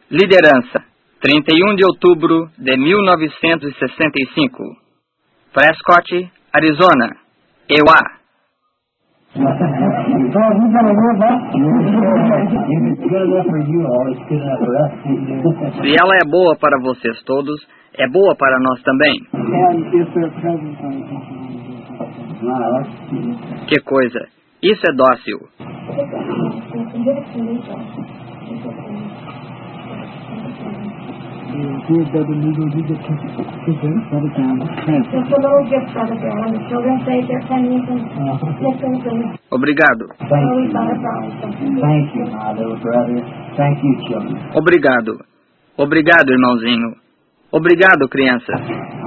Liderança, 31 de outubro de 1965. Prescott, Arizona, EUA. Se ela é boa para vocês todos, é boa para nós também. Que coisa! Isso é dócil. Obrigado. Obrigado. Obrigado, irmãozinho. Obrigado, crianças.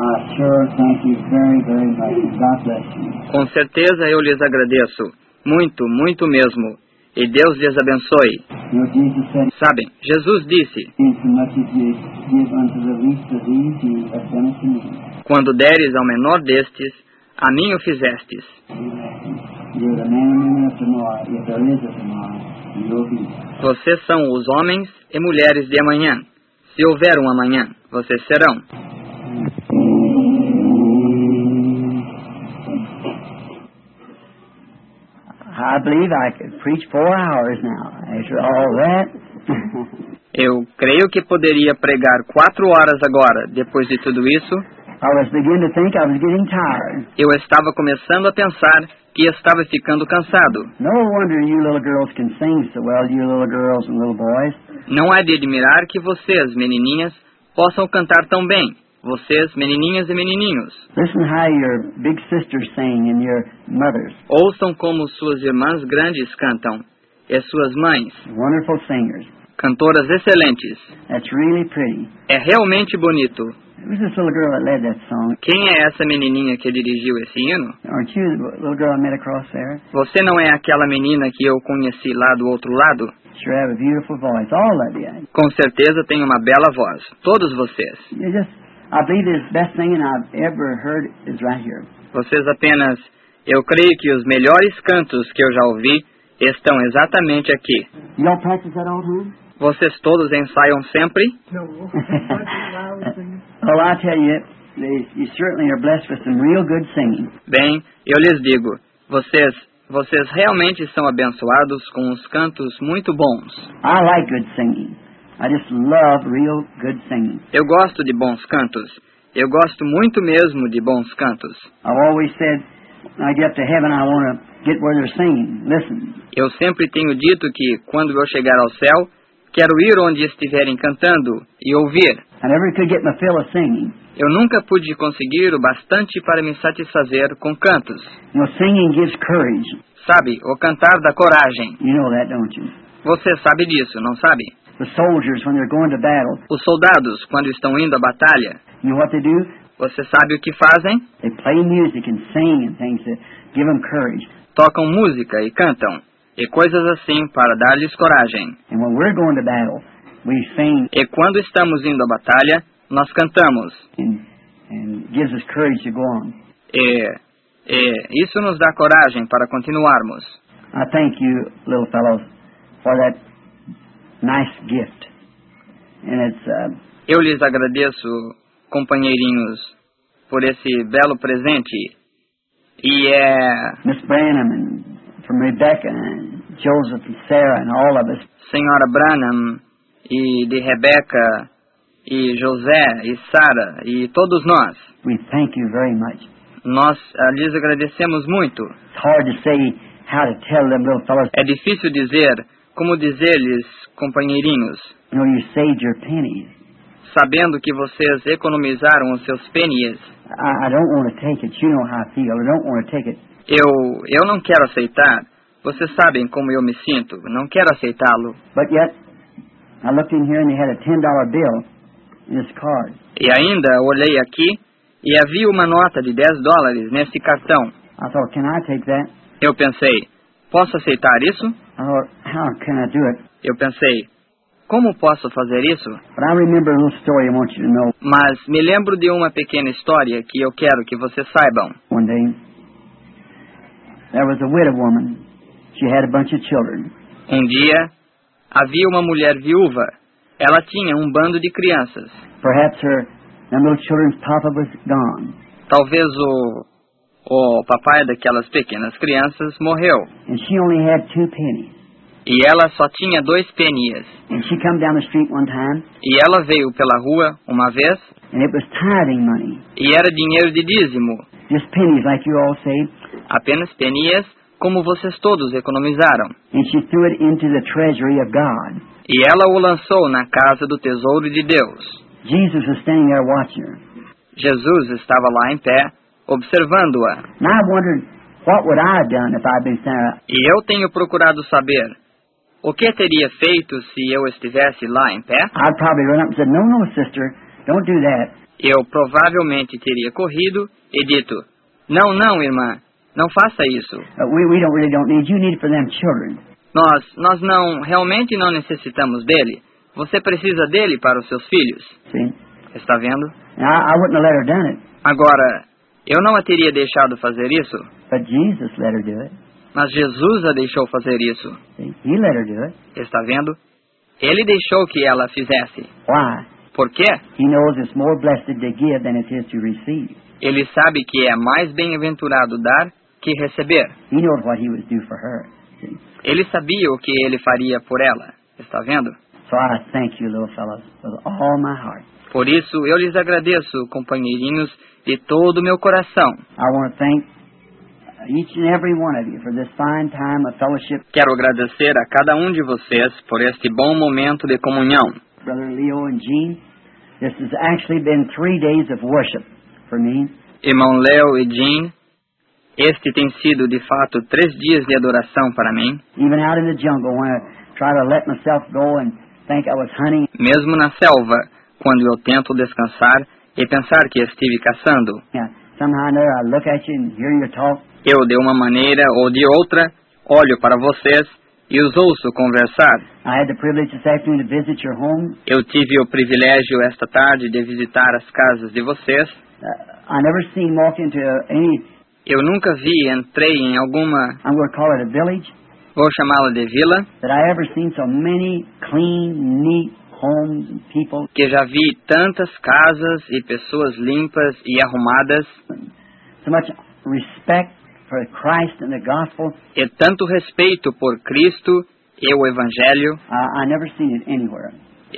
Com certeza eu lhes agradeço. Muito, muito mesmo. E Deus lhes abençoe. Sabem, Jesus disse: quando deres ao menor destes, a mim o fizestes. Vocês são os homens e mulheres de amanhã. Se houver um amanhã, vocês serão. I believe I could preach 4 hours now, after all that. Eu creio que poderia pregar 4 horas agora, depois de tudo isso. I was beginning to think I was getting tired. Eu estava começando a pensar que estava ficando cansado. No wonder you little girls can sing so well, you little girls and little boys. Não é de admirar que vocês, menininhas, possam cantar tão bem. Vocês, menininhas e menininhos. Listen how your big sisters sing and your mothers. Ouçam como suas irmãs grandes cantam. E suas mães. Wonderful singers. Cantoras excelentes. That's really pretty. É realmente bonito. Who's this little girl that led that song? Quem é essa menininha que dirigiu esse hino? Aren't you the little girl I met across there? Você não é aquela menina que eu conheci lá do outro lado? Sure have a beautiful voice, all of you. Com certeza tem uma bela voz. Todos vocês. You just, I believe the best singing I've ever heard is right here. Vocês apenas... Eu creio que os melhores cantos que eu já ouvi estão exatamente aqui. You all practice that all the time? Vocês todos ensaiam sempre? Well, I tell you, you certainly are blessed with some real good singing. Bem, eu lhes digo, vocês realmente são abençoados com os cantos muito bons. I like good singing. I just love real good singing. Eu gosto de bons cantos. Eu gosto muito mesmo de bons cantos. I've always said, when I get up to heaven, I want to get where they're singing. Listen. Eu sempre tenho dito que, quando eu chegar ao céu, quero ir onde estiverem cantando e ouvir. I never could get my fill of singing. Eu nunca pude conseguir o bastante para me satisfazer com cantos. You know, singing gives courage. Sabe, o cantar dá coragem. You know that, don't you? Você sabe disso, não sabe? The soldiers, when they're going to battle, Os soldados, quando estão indo à batalha, you know what they do? você sabe o que fazem? They play music and sing and things that give them courage. Tocam música e cantam, e coisas assim para dar-lhes coragem. And when we're going to battle, we sing E quando estamos indo à batalha, nós cantamos. and gives us courage to go on. E isso nos dá coragem para continuarmos. I thank you, little fellows, for that nice gift. And it's Eu lhes agradeço, companheirinhos, por esse belo presente. E Miss Branham and from Rebecca and Joseph and Sarah and all of us. Senhora Branham e de Rebeca e José e Sara e todos nós. We thank you very much. Nós lhes agradecemos muito. It's hard to say how to tell them little fellows. É difícil dizer como dizer-lhes, companheirinhos, You know, you saved your pennies. sabendo que vocês economizaram os seus pennies. I don't want to take it. You know how I feel. I don't want to take it. Eu não quero aceitar. Vocês sabem como eu me sinto. Não quero aceitá-lo. But yet, I looked in here and they had a $10 bill in this card. E ainda olhei aqui e havia uma nota de $10 nesse cartão. I thought, can I take that? Eu pensei, posso aceitar isso? I thought, how can I do it? Eu pensei, como posso fazer isso? But I remember a little story I want you to know. Mas me lembro de uma pequena história que eu quero que vocês saibam. One day, there was a widow woman. She had a bunch of children. Um dia, havia uma mulher viúva. Ela tinha um bando de crianças. Perhaps them little children's papa was gone. Talvez o papai daquelas pequenas crianças morreu. And she only had 2 pennies. E ela só tinha 2 penias. And she come down the street one time. E ela veio pela rua uma vez. And it was tithing money. E era dinheiro de dízimo. Just pennies like you all say. Apenas penias, como vocês todos economizaram. And she threw it into the treasury of God. E ela o lançou na casa do tesouro de Deus. Jesus was standing there watching her. Jesus estava lá em pé, observando-a. And I wondered, what would I have done if I'd been standing there? E eu tenho procurado saber, o que teria feito se eu estivesse lá em pé? I'd probably run up and said, no, sister, don't do that. Eu provavelmente teria corrido e dito, não, irmã, não faça isso. We don't need you need it for them children. Nós realmente não necessitamos dele. Você precisa dele para os seus filhos. See? Está vendo? I wouldn't have let her done it. Agora, eu não a teria deixado fazer isso. But Jesus let her do it. Mas Jesus a deixou fazer isso. See? He let her do it. Está vendo? Ele deixou que ela fizesse. Why? Por quê? He knows it's more blessed to give than it is to receive. Ele sabe que é mais bem-aventurado dar que receber. He knows what he would do for her. See? Ele sabia o que ele faria por ela. Está vendo? So I thank you, little fellows, with all my heart. Por isso, eu lhes agradeço, companheirinhos, de todo o meu coração. I want to thank each and every one of you for this fine time of fellowship. Quero agradecer a cada um de vocês por este bom momento de comunhão. Brother Leo and Jean, this has actually been 3 days of worship for me. Irmão Leo e Jean, este tem sido, de fato, 3 dias de adoração para mim. Even out in the jungle, when I try to let myself go and think I was hunting. Mesmo na selva, quando eu tento descansar e pensar que estive caçando. Yeah, somehow or another I look at you and hear your talk. Eu, de uma maneira ou de outra, olho para vocês e os ouço conversar. I had the privilege this afternoon to visit your home. Eu tive o privilégio esta tarde de visitar as casas de vocês. I never seen walk into any. Eu nunca entrei em alguma, I'm going to call it a village. vou chamá-la de vila, That I ever seen so many clean, neat homes and people. que já vi tantas casas e pessoas limpas e arrumadas, So much respect for Christ and the gospel. e tanto respeito por Cristo e o Evangelho. I never seen it anywhere.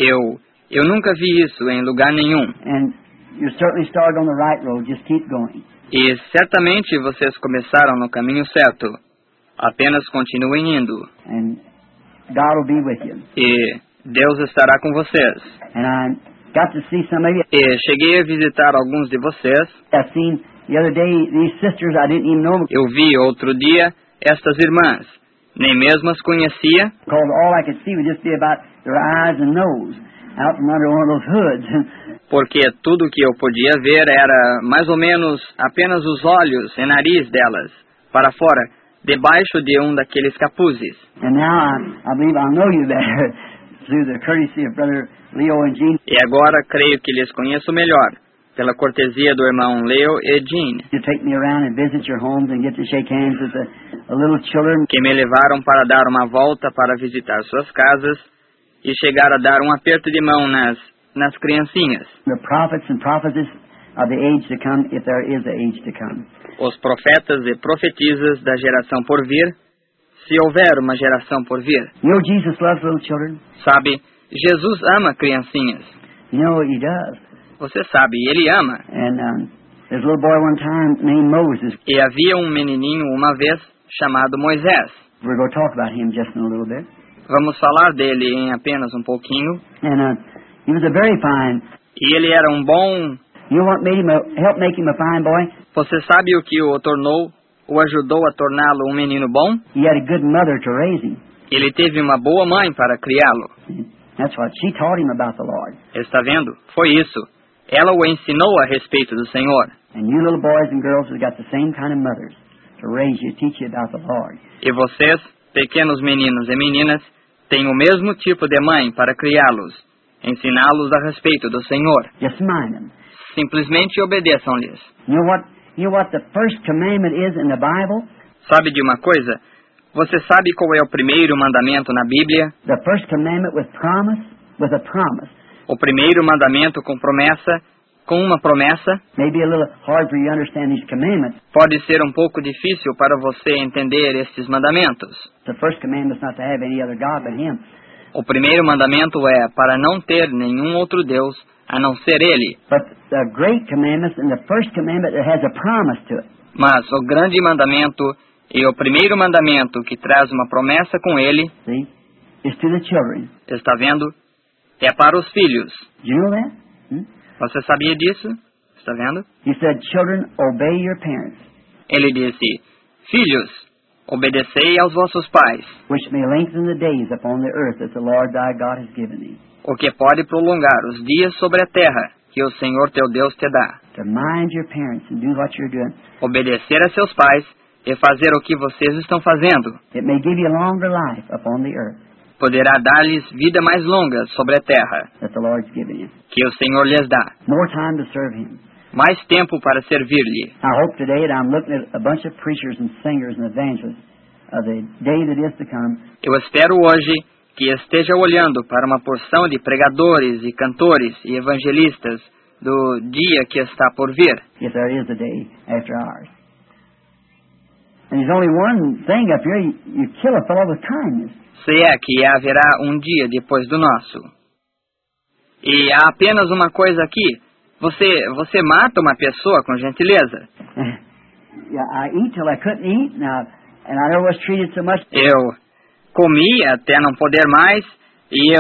Eu nunca vi isso em lugar nenhum. And you certainly started on the right road. Just keep going. E certamente vocês começaram no caminho certo. Apenas continuem indo. And God will be with you. E Deus estará com vocês. And I got to see some of you. E cheguei a visitar alguns de vocês. I've seen the other day these sisters I didn't even know. Eu vi outro dia estas irmãs. Nem mesmo as conhecia. Because all I could see would just be about their eyes and nose out from under one of those hoods. Porque tudo que eu podia ver era mais ou menos apenas os olhos e nariz delas, para fora, debaixo de um daqueles capuzes. And now I believe I know you better through the courtesy of Brother Leo and Jean. E agora creio que lhes conheço melhor, pela cortesia do irmão Leo e Jean, You take me around and visit your homes and get to shake hands with the little children. que me levaram para dar uma volta para visitar suas casas e chegar a dar um aperto de mão nas criancinhas. The prophets and prophetess of the age to come, if there is an age to come. Os profetas e profetisas da geração por vir, se houver uma geração por vir. You know Jesus loves little children? Sabe, Jesus ama criancinhas. You know He does. Você sabe, Ele ama. And there's a little boy one time named Moses. E havia um menininho uma vez chamado Moisés. We're going to talk about him just in a little bit. Vamos falar dele em apenas um pouquinho. And he was a very fine. E ele era um bom... You know what made him help make him a fine boy? Você sabe o que o ajudou a torná-lo um menino bom? He had a good mother to raise him. Ele teve uma boa mãe para criá-lo. That's what she taught him about the Lord. Está vendo? Foi isso. Ela o ensinou a respeito do Senhor. And you little boys and girls have got the same kind of mothers to raise you, teach you about the Lord. E vocês, pequenos meninos e meninas, têm o mesmo tipo de mãe para criá-los, ensiná-los a respeito do Senhor. Just mind them. Simplesmente obedeçam-lhes. You know what the first commandment is in the Bible? Sabe de uma coisa? Você sabe qual é o primeiro mandamento na Bíblia? The first commandment with promise? with a promise. O primeiro mandamento com uma promessa. Maybe a little hard for you to understand these commandments. Pode ser um pouco difícil para você entender estes mandamentos. The first commandment is not to have any other God but Him. O primeiro mandamento é para não ter nenhum outro Deus a não ser Ele. But the great commandments and the first commandment that has a promise to it. Mas o grande mandamento e o primeiro mandamento que traz uma promessa com ele, See, is to the children. está vendo? É para os filhos. Do you know that? Você sabia disso? Está vendo? He said, "Children, obey your parents." Ele disse, filhos, obedecei aos vossos pais, which may lengthen the days upon the earth that the Lord thy God has given thee. o que pode prolongar os dias sobre a terra que o Senhor teu Deus te dá. To mind your parents and do what you're doing. Obedecer a seus pais e fazer o que vocês estão fazendo. It may give you longer life upon the earth Poderá dar-lhes vida mais longa sobre a terra that the Lord's given you. que o Senhor lhes dá. More time to serve Him. Mais tempo para servir-lhe. I hope today that I'm looking at a bunch of preachers and singers and evangelists of the day that is to come. Eu espero hoje que esteja olhando para uma porção de pregadores e cantores e evangelistas do dia que está por vir. If there is a day after ours. And there's only one thing up here, you kill a fellow with kindness. Se é que haverá um dia depois do nosso. E há apenas uma coisa aqui. Você mata uma pessoa com gentileza. Yeah, I eat till I couldn't eat, and I never was treated so much. Eu comi até não poder mais, e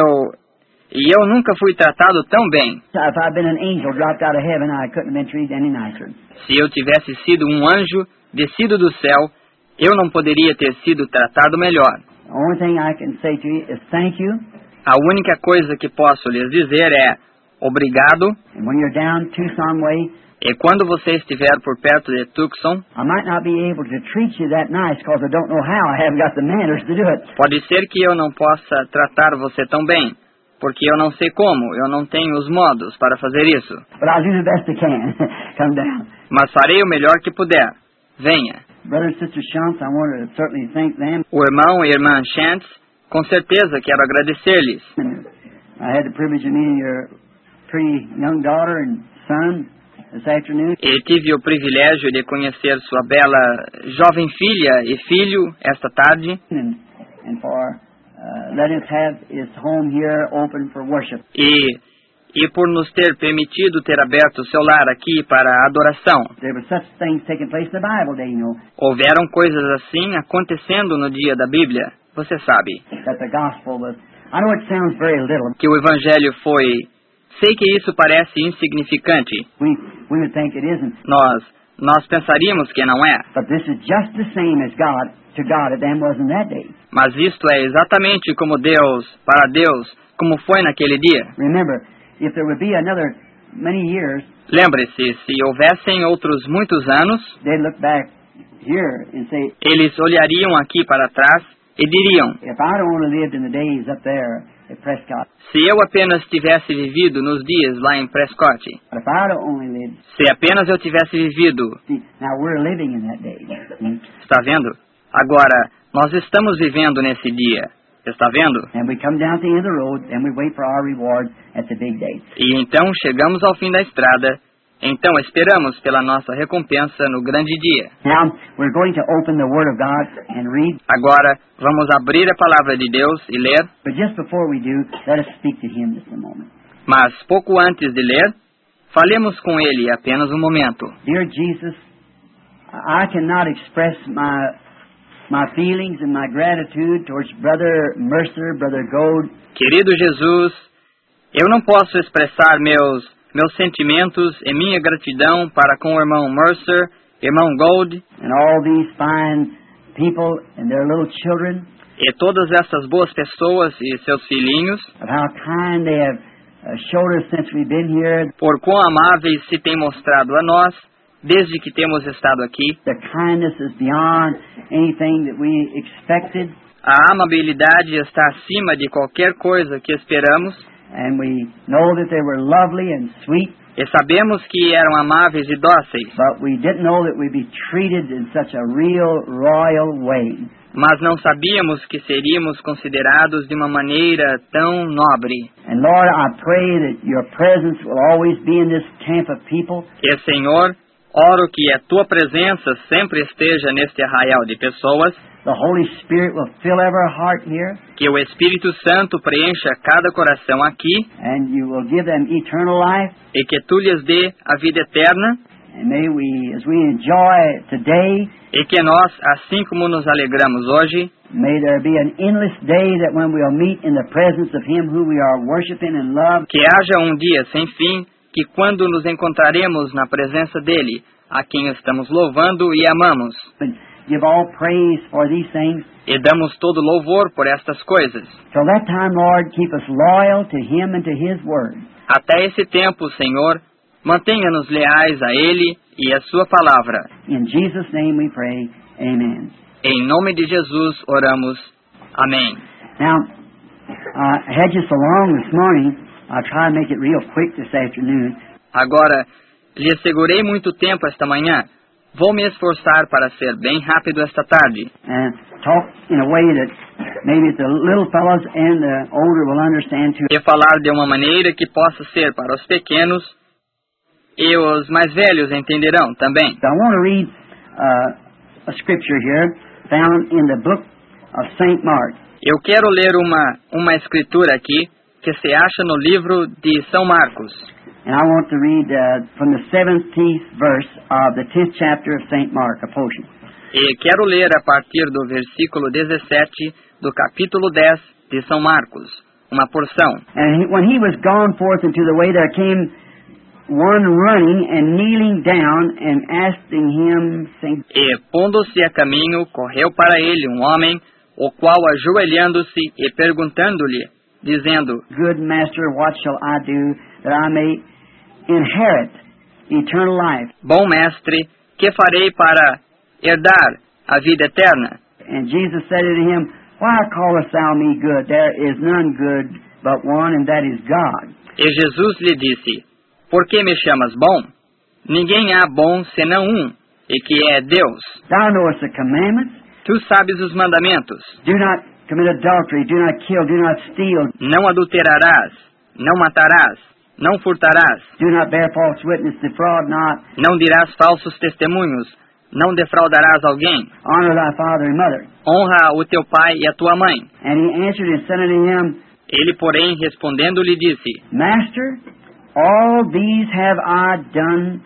eu nunca fui tratado tão bem. If I'd been an angel dropped out of heaven, I couldn't have been treated any nicer. Se eu tivesse sido um anjo descido do céu, eu não poderia ter sido tratado melhor. The only thing I can say to you is thank you. A única coisa que posso lhes dizer é obrigado. And when you're down Tucson way, E quando você estiver por perto de Tucson, I might not be able to treat you that nice because I don't know how. I haven't got the manners to do it. pode ser que eu não possa tratar você tão bem, porque eu não sei como, eu não tenho os modos para fazer isso. But I'll do the best I can. Come down. Mas farei o melhor que puder. Venha. Brother and Sister Shantz, I want to certainly thank them. O irmão e irmã Chance, com certeza quero agradecer-lhes. I had the privilege of meeting your pretty young daughter and son this afternoon. E tive o privilégio de conhecer sua bela jovem filha e filho esta tarde. And for letting us have his home here open for worship. E por nos ter permitido ter aberto o seu lar aqui para a adoração. There were such things taking place in the Bible day, you know. Houveram coisas assim acontecendo no dia da Bíblia, você sabe. That the gospel was. I know it sounds very little. Que o evangelho foi... Sei que isso parece insignificante. We would think it isn't. Nós pensaríamos que não é. But this is just the same as God to God as them was in that day. Mas isto é exatamente como para Deus, como foi naquele dia. Remember, if there would be another many years, lembre-se, se houvessem outros muitos anos, they'd look back here and say, eles olhariam aqui para trás e diriam, if I'd only lived in the days up there at Prescott, se eu apenas tivesse vivido nos dias lá em Prescott, if I'd only lived, se apenas eu tivesse vivido, see, now we're living in that day. Está vendo? Agora, nós estamos vivendo nesse dia. Está vendo? And we come down to the end of the road and we wait for our reward at the big day. E então chegamos ao fim da estrada. Então esperamos pela nossa recompensa no grande dia. Now, we're going to open the Word of God and read. Agora, vamos abrir a palavra de Deus e ler. But just before we do, let us speak to Him just a moment. Mas pouco antes de ler, falemos com Ele apenas um momento. Dear Jesus, I cannot express my feelings and my gratitude towards Brother Mercer, Brother Gold. Querido Jesus, eu não posso expressar meus sentimentos e minha gratidão para com o irmão Mercer, irmão Gold, and all these fine people and their little children, e todas essas boas pessoas e seus filhinhos, of how kind they have showed us since we've been here. Por quão amáveis se têm mostrado a nós desde que temos estado aqui. The kindness is beyond anything that we expected. A amabilidade está acima de qualquer coisa que esperamos. And we know that they were lovely and sweet. E sabemos que eram amáveis e dóceis. But we didn't know that we'd be treated in such a real royal way. Mas não sabíamos que seríamos considerados de uma maneira tão nobre. And Lord, I pray that your presence will always be in this camp of people. E, Senhor, oro que a tua presença sempre esteja neste arraial de pessoas. The Holy Spirit will fill every heart here. Que o Espírito Santo preencha cada coração aqui. And you will give them eternal life. E que tu lhes dê a vida eterna. And may we, as we enjoy today, e que nós, assim como nos alegramos hoje, may there be an endless day that when we'll meet in the presence of Him who we are worshiping and love. Que haja um dia sem fim, que quando nos encontraremos na presença dele, a quem estamos louvando e amamos. Give all praise for these things. E damos todo louvor por estas coisas. Till that time, Lord, keep us loyal to Him and to His word. Até esse tempo, Senhor, mantenha-nos leais a Ele e a Sua palavra. In Jesus' name we pray. Amen. Em nome de Jesus oramos. Amém. Now, I had you so long this morning, I'll try to make it real quick this afternoon. Agora, lhe segurei muito tempo esta manhã. Vou me esforçar para ser bem rápido esta tarde. And talk in a way that maybe the little fellows and the older will understand too. E falar de uma maneira que possa ser para os pequenos e os mais velhos entenderão também. I want to read a scripture here found in the book of St. Mark. Eu quero ler uma escritura aqui que se acha no livro de São Marcos. And I want to read from the 17th verse of the 10th chapter of St. Mark, a portion. E quero ler a partir do versículo 17 do capítulo 10 de São Marcos, uma porção. And when he was gone forth into the way, there came one running and kneeling down and asking him, saying, E, pondo-se a caminho, correu para ele um homem, o qual, ajoelhando-se e perguntando-lhe, dizendo, Good Master, what shall I do that I may inherit eternal life? Bom mestre, que farei para herdar a vida eterna? And Jesus said unto him, Why callest thou me good? There is none good but one, and that is God. E Jesus lhe disse, Por que me chamas bom? Ninguém há bom senão e que é Deus. Thou knowest the commandments. Tu sabes os mandamentos. Do not commit adultery, do not kill, do not steal. Não adulterarás, não matarás, não furtarás. Do not bear false witness, defraud not. Não dirás falsos testemunhos, não defraudarás alguém. Honor thy father and mother. Honra o teu pai e a tua mãe. And he answered and said unto him, Ele, porém, respondendo, lhe disse, Master, all these have I done,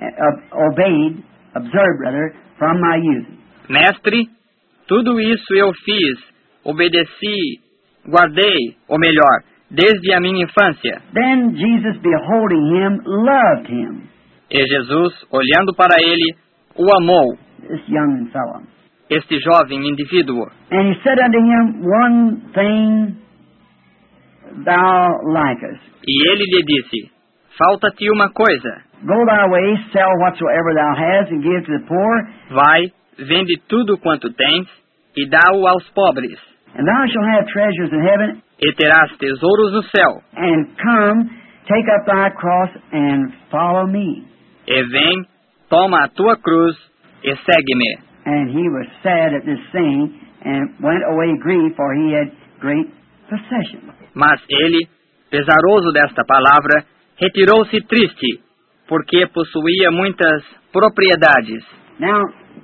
observed rather, from my youth. Mestre, tudo isso eu fiz, obedeci, guardei, ou melhor, desde a minha infância. Then Jesus, beholding him, loved him. E Jesus, olhando para ele, o amou, This young fellow. este jovem indivíduo. And he said unto him, One thing thou likest. E ele lhe disse, falta-te uma coisa. Go thy way, sell whatsoever thou hast, and give to the poor, Vai, vende tudo quanto tens, e dá-o aos pobres. and thou shalt have treasures in heaven. E terás tesouros no céu. And come, take up thy cross, and follow me. E vem, toma a tua cruz, e segue-me. And he was sad at this saying, and went away grieved, for he had great possession. Mas ele, pesaroso desta palavra, retirou-se triste, porque possuía muitas propriedades. Now,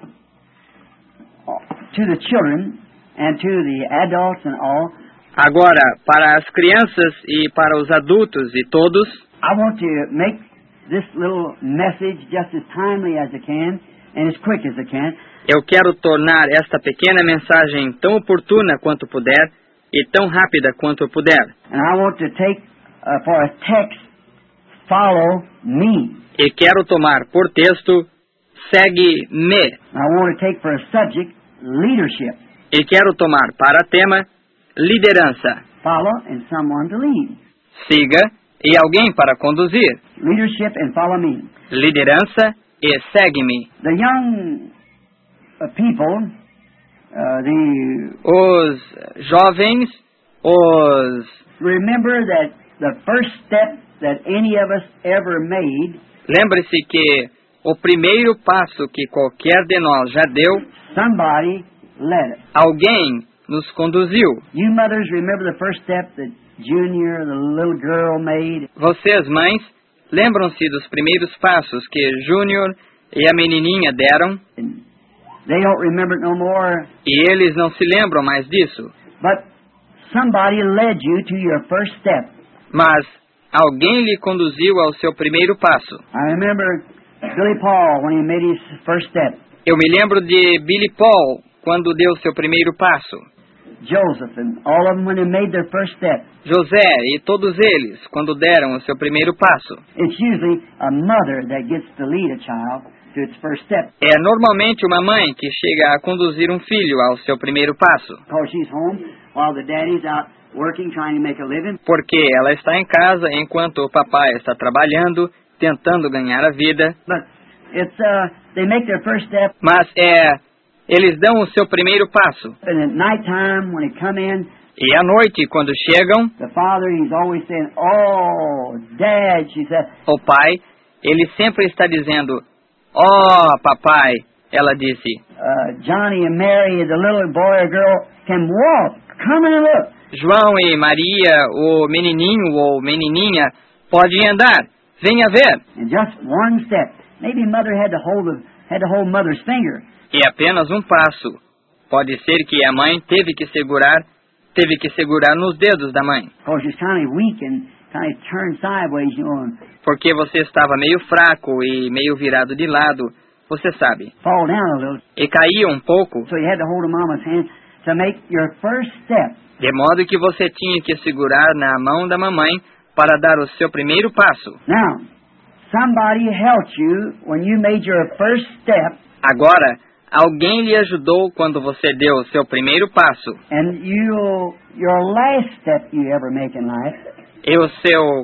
to the children, and to the adults and all, Agora, para as crianças e para os adultos e todos, I want to make this little message just as timely as I can, and as quick as I can. eu quero tornar esta pequena mensagem tão oportuna quanto puder e tão rápida quanto puder. And I want to take for a text, follow me. E quero tomar por texto, segue-me. I want to take for a subject, leadership. E quero tomar para tema, liderança. Follow and someone to lead. Siga e alguém para conduzir. Leadership and follow me. Liderança e segue-me. The young people, Os jovens, remember that the first step that any of us ever made, lembre-se que o primeiro passo que qualquer de nós já deu, somebody led us. Alguém nos conduziu. You mothers remember the first step that Junior, the little girl, made? Vocês, mães, lembram-se dos primeiros passos que Júnior e a menininha deram? And they don't remember it no more. E eles não se lembram mais disso. But somebody led you to your first step. Mas alguém lhe conduziu ao seu primeiro passo. I remember Billy Paul when he made his first step. Eu me lembro de Billy Paul quando deu seu primeiro passo. Joseph and all of them when they made their first step. José e todos eles quando deram o seu primeiro passo. It's usually a mother that gets to lead a child to its first step. É normalmente uma mãe que chega a conduzir um filho ao seu primeiro passo. Because she's home while the daddy's out working, trying to make a living. Porque ela está em casa enquanto o papai está trabalhando, tentando ganhar a vida. But it's they make their first step. Mas eles dão o seu primeiro passo. And at nighttime when they come in, E à noite, quando chegam, the father, he's always saying, "Oh, Dad," she said. o pai, ele sempre está dizendo, "Oh, papai," ela disse. Johnny and Mary, the little boy or girl, can walk. Come and look. João e Maria, o menininho ou menininha, podem andar. Venha ver. And just one step. Maybe mother had to hold mother's finger. E apenas um passo. Pode ser que a mãe teve que segurar nos dedos da mãe. Because she's kind of weak and kind of turned sideways, you know. Porque você estava meio fraco e meio virado de lado, você sabe. Fall down a little. E caía um pouco, So you had to hold a mama's hand to make your first step. de modo que você tinha que segurar na mão da mamãe para dar o seu primeiro passo. Now, somebody helped you when you made your first step. Agora, alguém lhe ajudou quando você deu o seu primeiro passo. And your last step you ever make in life, E o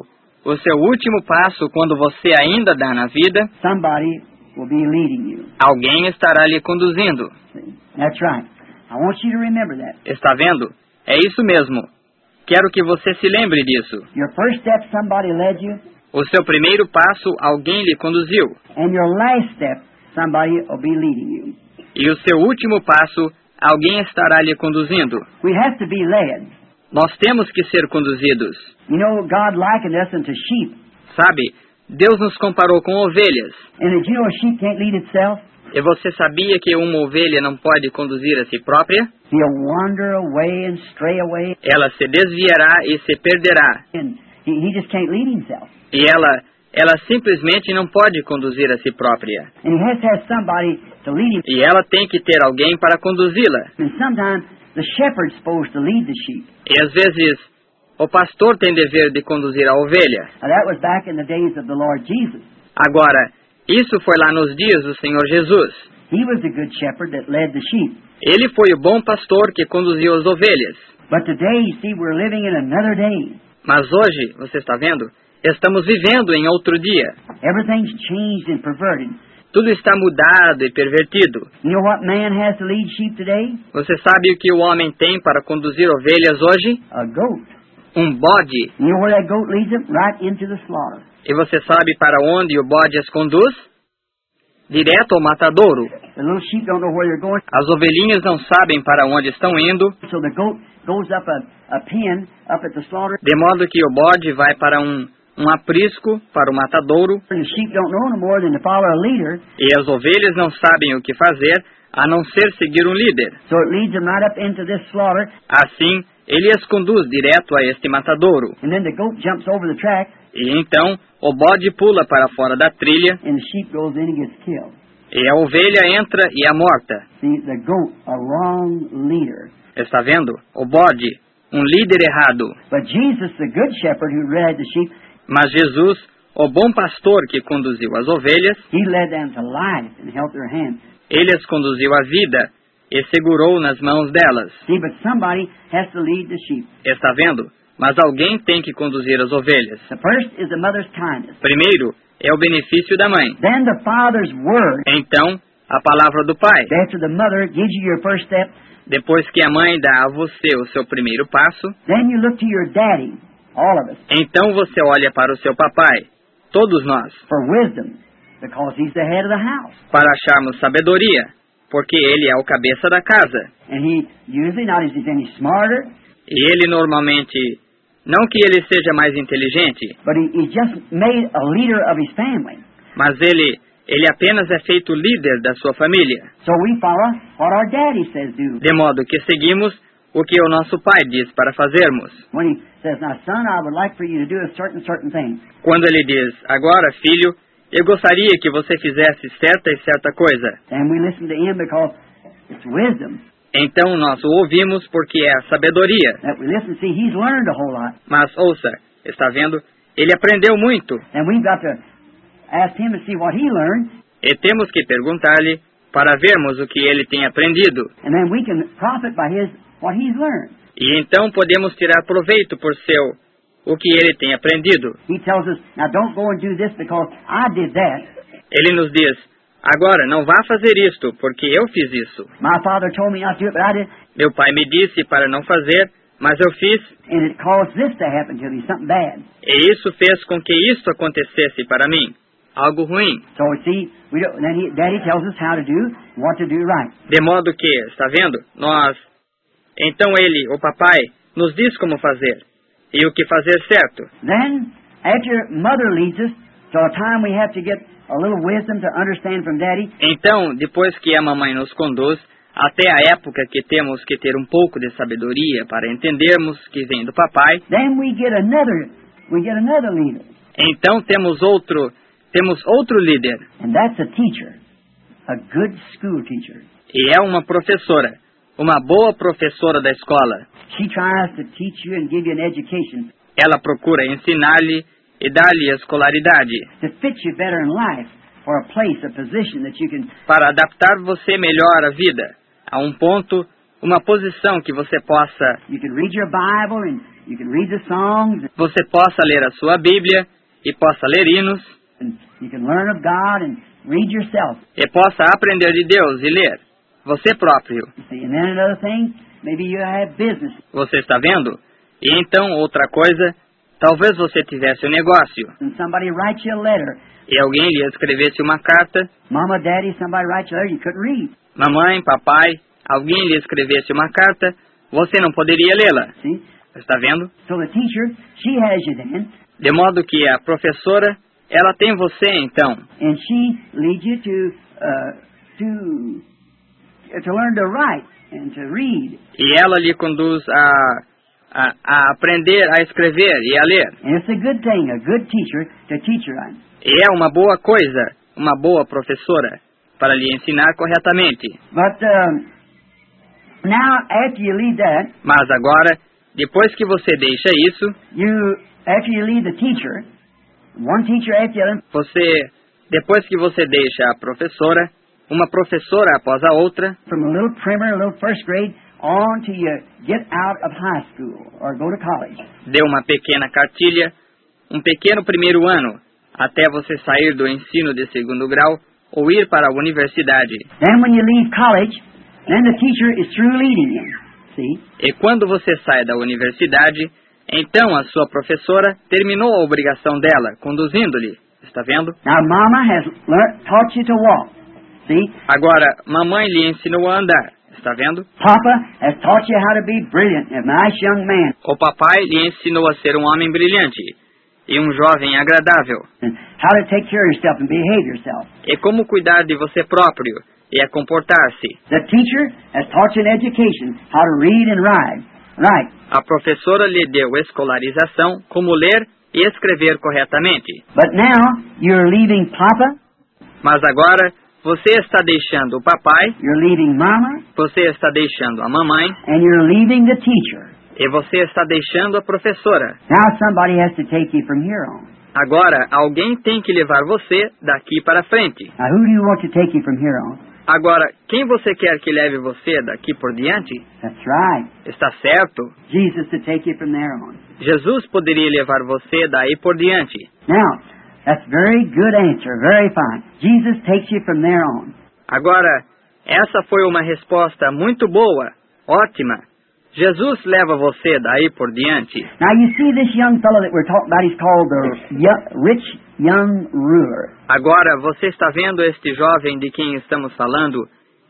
seu último passo, quando você ainda dá na vida, somebody will be leading you. alguém estará lhe conduzindo. See? That's right. I want you to remember that. Está vendo? É isso mesmo. Quero que você se lembre disso. Your first step, somebody led you. O seu primeiro passo, alguém lhe conduziu. And your last step, somebody will be leading you. E o seu último passo, alguém estará lhe conduzindo. We have to be led. Nós temos que ser conduzidos. You know, God likened us unto sheep. Sabe, Deus nos comparou com ovelhas. And did you know a sheep can't lead itself? E você sabia que uma ovelha não pode conduzir a si própria? He'll wander away and stray away. Ela se desviará e se perderá. And he just can't lead himself. E ela simplesmente não pode conduzir a si própria. And he has to have somebody to lead him. E ela tem que ter alguém para conduzi-la. And sometimes the shepherd's supposed to lead the sheep. E às vezes, o pastor tem dever de conduzir a ovelha. Now, that was back in the days of the Lord Jesus. Agora, isso foi lá nos dias do Senhor Jesus. He was the good shepherd that led the sheep. Ele foi o bom pastor que conduziu as ovelhas. But today, you see, we're living in another day. Mas hoje, você está vendo? Estamos vivendo em outro dia. Everything's changed and perverted. Tudo está mudado e pervertido. You know what man has to lead sheep today? Você sabe o que o homem tem para conduzir ovelhas hoje? A goat. Um bode. You know where that goat leads them? Right into the slaughter. E você sabe para onde o bode as conduz? Direto ao matadouro. The little sheep don't know where they're going. As ovelhinhas não sabem para onde estão indo, So the goat goes up a pen up at the slaughter. de modo que o bode vai para um aprisco, para o matadouro, And the sheep don't know no more than to follow a leader. e as ovelhas não sabem o que fazer, a não ser seguir um líder. So it leads them right up into this slaughter. Assim, ele as conduz direto a este matadouro. And then the goat jumps over the track. E então, o bode pula para fora da trilha, And the sheep goes in and gets killed. e a ovelha entra e é morta. See, the goat, a wrong leader. Está vendo? O bode, um líder errado. But Jesus, the good shepherd who led the sheep, Mas Jesus, o bom pastor que conduziu as ovelhas, he led them to life and held their hand. ele as conduziu à vida e segurou nas mãos delas. See, but somebody has to lead the sheep. Está vendo? Mas alguém tem que conduzir as ovelhas. The first is the mother's kindness. Primeiro, é o benefício da mãe. Then the father's word. Então, a palavra do pai. After the mother gives you your first step, Depois que a mãe dá a você o seu primeiro passo, then you look to your daddy, all of us, então você olha para o seu papai, todos nós, for wisdom, because he's the head of the house. para acharmos sabedoria, porque ele é o cabeça da casa. And he usually, not as he's any smarter, E ele normalmente, não que ele seja mais inteligente, but he's just made a leader of his family. mas ele apenas é feito líder da sua família. So we follow what our daddy says do. De modo que seguimos o que o nosso pai diz para fazermos. When he says, now son, I would like for you to do a certain thing. Quando ele diz, agora filho, eu gostaria que você fizesse certa e certa coisa. And we listen to him because it's wisdom. Então nós o ouvimos porque é a sabedoria. That we listen, see, he's learned a whole lot. Mas ouça, está vendo? Ele aprendeu muito. And we've got to ask him to see what he learned. E temos que perguntar-lhe para vermos o que ele tem aprendido. And then we can profit by what he's learned. E então podemos tirar proveito por o que ele tem aprendido. He tells us, now don't go and do this because I did that. Ele nos diz, agora não vá fazer isto, porque eu fiz isso. My father told me not to do it, but I did. Meu pai me disse para não fazer, mas eu fiz. And it caused this to happen to me, something bad. E isso fez com que isto acontecesse para mim. Algo ruim. So see, Daddy tells us how to do, what to do right. De modo que, está vendo? Então ele, o papai, nos diz como fazer. E o que fazer certo. Then, after mother leads us, so a time we have to get a little wisdom to understand from Daddy. Então, depois que a mamãe nos conduz, até a época que temos que ter um pouco de sabedoria para entendermos que vem do papai. Then we get another leader. Então temos outro líder. And that's a teacher, a good school teacher. E é uma professora, uma boa professora da escola. She tries to teach you and give you an education. Ela procura ensinar-lhe e dar-lhe a escolaridade. To fit you better in life for a place, a position that you can. Para adaptar você melhor à vida, a um ponto, uma posição que você possa. You can read your Bible and you can read the songs. Você possa ler a sua Bíblia e possa ler hinos. And you can learn of God and read yourself. E possa aprender de Deus e ler você próprio. See, and then another thing, maybe you have business. Você está vendo? E então outra coisa, talvez você tivesse um negócio. And somebody writes you a letter. E alguém lhe escrevesse uma carta. Mama, Daddy, somebody writes you a letter you couldn't read. Mamãe, papai, alguém lhe escrevesse uma carta, você não poderia lê-la. See? Está vendo? So the teacher, she has you then. De modo que a professora, ela tem você então. And she leads you to learn to write and to read. E ela lhe conduz a aprender a escrever e a ler. And it's a good thing, a good teacher to teach you right. E é uma boa coisa, uma boa professora para lhe ensinar corretamente. But now, after you leave that, Mas agora, depois que você deixa isso, after you leave the teacher, one teacher after the other, depois que você deixa a professora, uma professora após a outra, from a little primer, a little first grade, on till you get out of high school or go to college. Dê uma pequena cartilha, um pequeno primeiro ano, até você sair do ensino de segundo grau ou ir para a universidade. Then when you leave college, then the teacher is through leading you. See? E quando você sai da universidade, então a sua professora terminou a obrigação dela, conduzindo-lhe. Está vendo? Now Mama has taught you to walk. See? Agora, mamãe lhe ensinou a andar. Está vendo? Papa has taught you how to be brilliant, a nice young man. O papai lhe ensinou a ser um homem brilhante e um jovem agradável. And how to take care of yourself and behave yourself. E como cuidar de você próprio e a comportar-se. The teacher has taught you in education how to read and write. A professora lhe deu escolarização como ler e escrever corretamente. But now you're leaving Papa. Mas agora você está deixando o papai. You're leaving Mama. Você está deixando a mamãe. And you're leaving the teacher. E você está deixando a professora. Now somebody has to take you from here on. Agora alguém tem que levar você daqui para frente. Now who do you want to take you from here on? Agora, quem você quer que leve você daqui por diante? That's right. Está certo. Jesus to take you from there on. Jesus poderia levar você daí por diante. Now, that's very good answer, very fine. Jesus takes you from there on. Agora, essa foi uma resposta muito boa, ótima. Jesus leva você daí por diante. Now you see this young fellow that we're talking about, he's called the rich young ruler. Agora, você está vendo este jovem de quem estamos falando,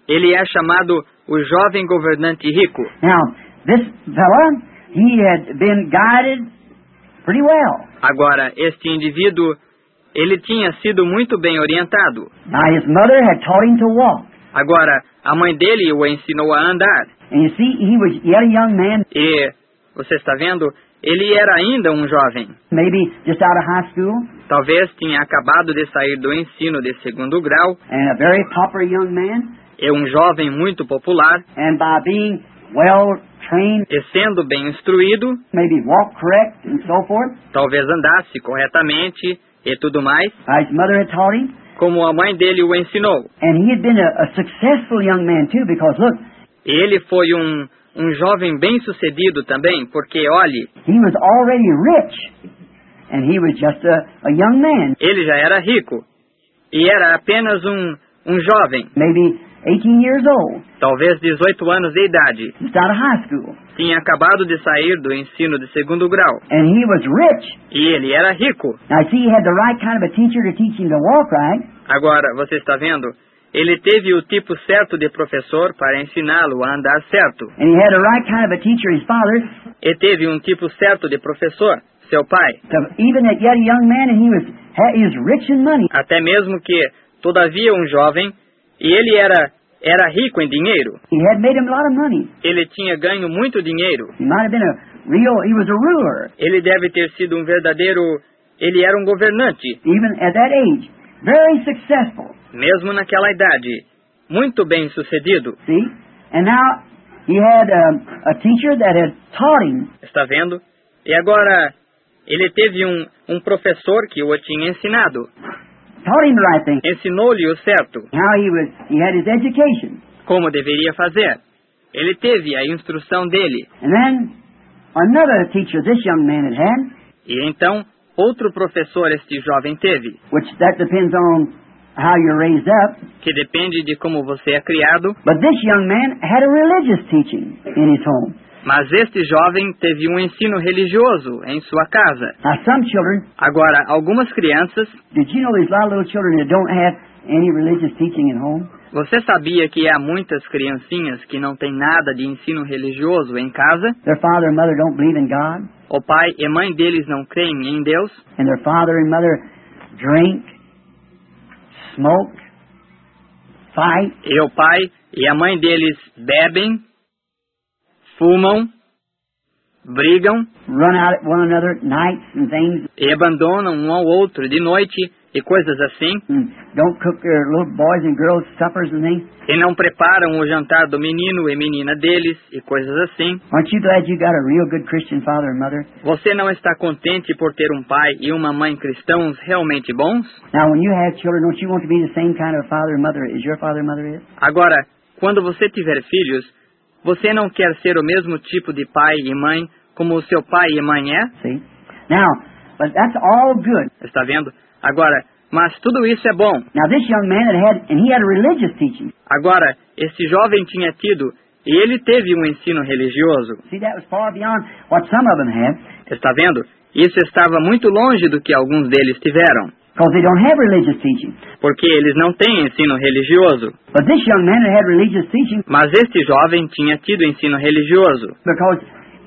Ele é chamado o jovem governante rico. Now, this fella, he had been guided pretty well. Agora, este indivíduo, ele tinha sido muito bem orientado. Now, his mother had taught him to walk. Agora, a mãe dele o ensinou a andar. And you see, he was yet a young man. E, você está vendo, ele era ainda um jovem. Maybe just out of high school. Talvez tinha acabado de sair do ensino de 2º grau. And a very popular young man. É um jovem muito popular. And by being well trained, e sendo bem instruído, maybe walk correct and so forth, talvez andasse corretamente e tudo mais, his mother had taught him. Como a mãe dele o ensinou. And he had been a successful young man too, because look, ele foi um jovem bem-sucedido também, porque olhe, he was already rich, and he was just a young man. Ele já era rico e era apenas um jovem. Maybe 18 years old. Talvez 18 anos de idade. Just out of high school. Tinha acabado de sair do ensino de 2º grau. And he was rich. E ele era rico. Now see, he had the right kind of a teacher to teach him to walk right. Agora, você está vendo? Ele teve o tipo certo de professor para ensiná-lo a andar certo. And he had the right kind of a teacher, his father. E teve um tipo certo de professor, seu pai. So even at yet a young man, and he was rich in money. Até mesmo que, todavia, um jovem, e ele era rico em dinheiro. He had made him a lot of money. Ele tinha ganho muito dinheiro. He might have been he was a ruler. Ele deve ter sido ele era um governante. Even at that age, very successful. Mesmo naquela idade, muito bem sucedido. See? And now he had a teacher that had taught him. Está vendo? E agora ele teve um professor que o tinha ensinado. Taught him the right thing. Ensinou-lhe o certo. How he had his education. Como deveria fazer. Ele teve a instrução dele. And then another teacher this young man had. E então outro professor este jovem teve. Which that depends on how you're raised up. Que depende de como você é criado. But this young man had a religious teaching in his home. Mas este jovem teve um ensino religioso em sua casa. Now some children. Agora, algumas crianças. Did you know there's a lot of little children that don't have any religious teaching at home? Você sabia que há muitas criancinhas que não têm nada de ensino religioso em casa? Their father and mother don't believe in God. O pai e mãe deles não creem em Deus. And their father and mother drink, smoke, fight. E o pai e a mãe deles bebem, fumam, brigam, run out at one another at nights and things. E abandonam um ao outro de noite e coisas assim. Don't cook their little boys and girls suppers and things. E não preparam o jantar do menino e menina deles e coisas assim. Aren't you glad you got a real good Christian father and mother? Você não está contente por ter um pai e uma mãe cristãos realmente bons? Now when you have children, don't you want to be the same kind of father and mother as your father and mother is? Agora, quando você tiver filhos, você não quer ser o mesmo tipo de pai e mãe como o seu pai e mãe é? See? Now, but that's all good. Está vendo? Agora, mas tudo isso é bom. Now this young man he had a religious teaching. Agora, esse jovem tinha tido, e ele teve um ensino religioso. See, that was far beyond what some of them had. Está vendo? Isso estava muito longe do que alguns deles tiveram. Because they don't have religious teaching. Porque eles não têm ensino religioso. But this young man had religious teaching. Mas este jovem tinha tido ensino religioso. Because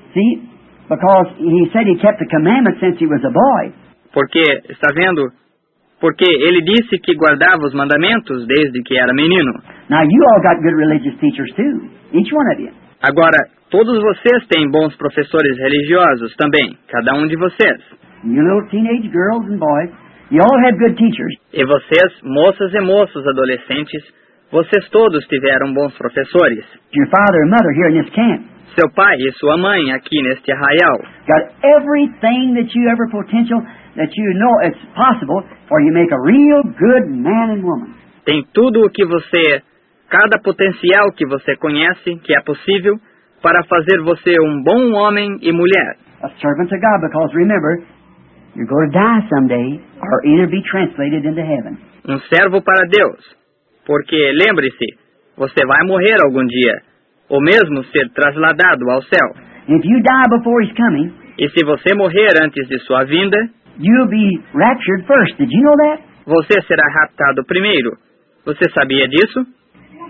he said he kept the commandments since he was a boy. Porque, está vendo? Porque ele disse que guardava os mandamentos desde que era menino. Now you all got good religious teachers too, each one of you. Agora, todos vocês têm bons professores religiosos também, cada um de vocês. You little teenage girls and boys, you all had good teachers. E vocês, moças e moços adolescentes, vocês todos tiveram bons professores. Your father and mother here in this camp. Seu pai e sua mãe aqui neste arraial. Got everything that you ever potential that you know it's possible for you make a real good man and woman. Tem tudo o que você, cada potencial que você conhece, que é possível, para fazer você um bom homem e mulher. A servant of God, because remember, you're going to die someday or either be translated into heaven. Um servo para Deus, porque lembre-se, você vai morrer algum dia, ou mesmo ser trasladado ao céu. If you die before His coming, e se você morrer antes de sua vinda, you'll be raptured first. Did you know that? Você será raptado primeiro. Você sabia disso?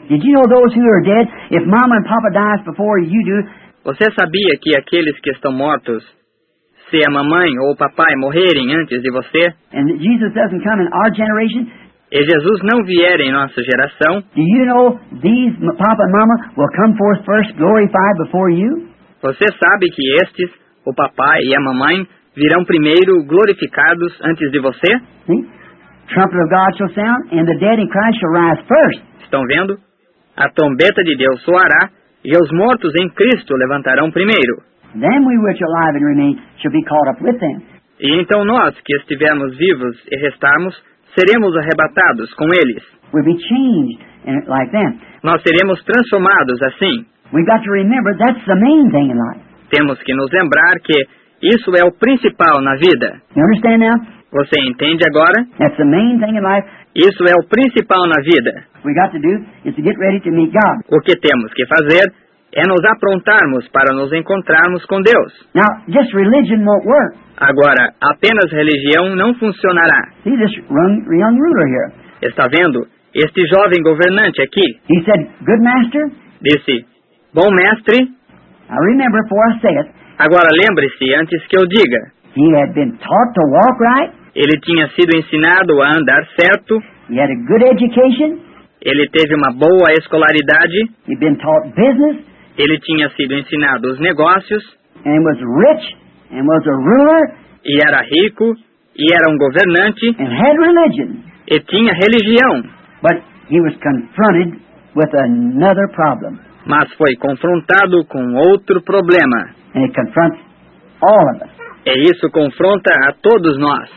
Did you know those who are dead, if Mama and Papa dies before you do? Você sabia que aqueles que estão mortos, se a mamãe ou o papai morrerem antes de você, And Jesus doesn't come in our generation? e Jesus não vier em nossa geração, Do you know these Papa and Mama will come forth first glorified before you? você sabe que estes, o papai e a mamãe, virão primeiro glorificados antes de você? See? Trumpet of God shall sound, and the dead in Christ shall rise first. Estão vendo? A trombeta de Deus soará, e os mortos em Cristo levantarão primeiro. Then we which are alive and remain shall be caught up with them. E então nós, que estivermos vivos e restarmos, seremos arrebatados com eles. We'll be changed like them. Nós seremos transformados assim. We've got to remember that's the main thing in life. Temos que nos lembrar que isso é o principal na vida. You understand now? Você entende agora? That's the main thing in life. Isso é o principal na vida. We got to do is to get ready to meet God. O que temos que fazer é nos aprontarmos para nos encontrarmos com Deus. Now, just religion won't work. Agora, apenas religião não funcionará. See this young ruler here. Está vendo? Este jovem governante aqui He said, "Good master." disse, bom mestre, Now remember, before I say it, agora lembre-se antes que eu diga. he had been taught to walk right. Ele tinha sido ensinado a andar certo, He had a good education. ele teve uma boa escolaridade, He'd been taught business ele tinha sido ensinado os negócios, and was rich and was a ruler e era rico, e era um governante, and had religion. e tinha religião, But he was confronted with another problem. mas foi confrontado com outro problema. And it confronts all of us. E isso confronta a todos nós,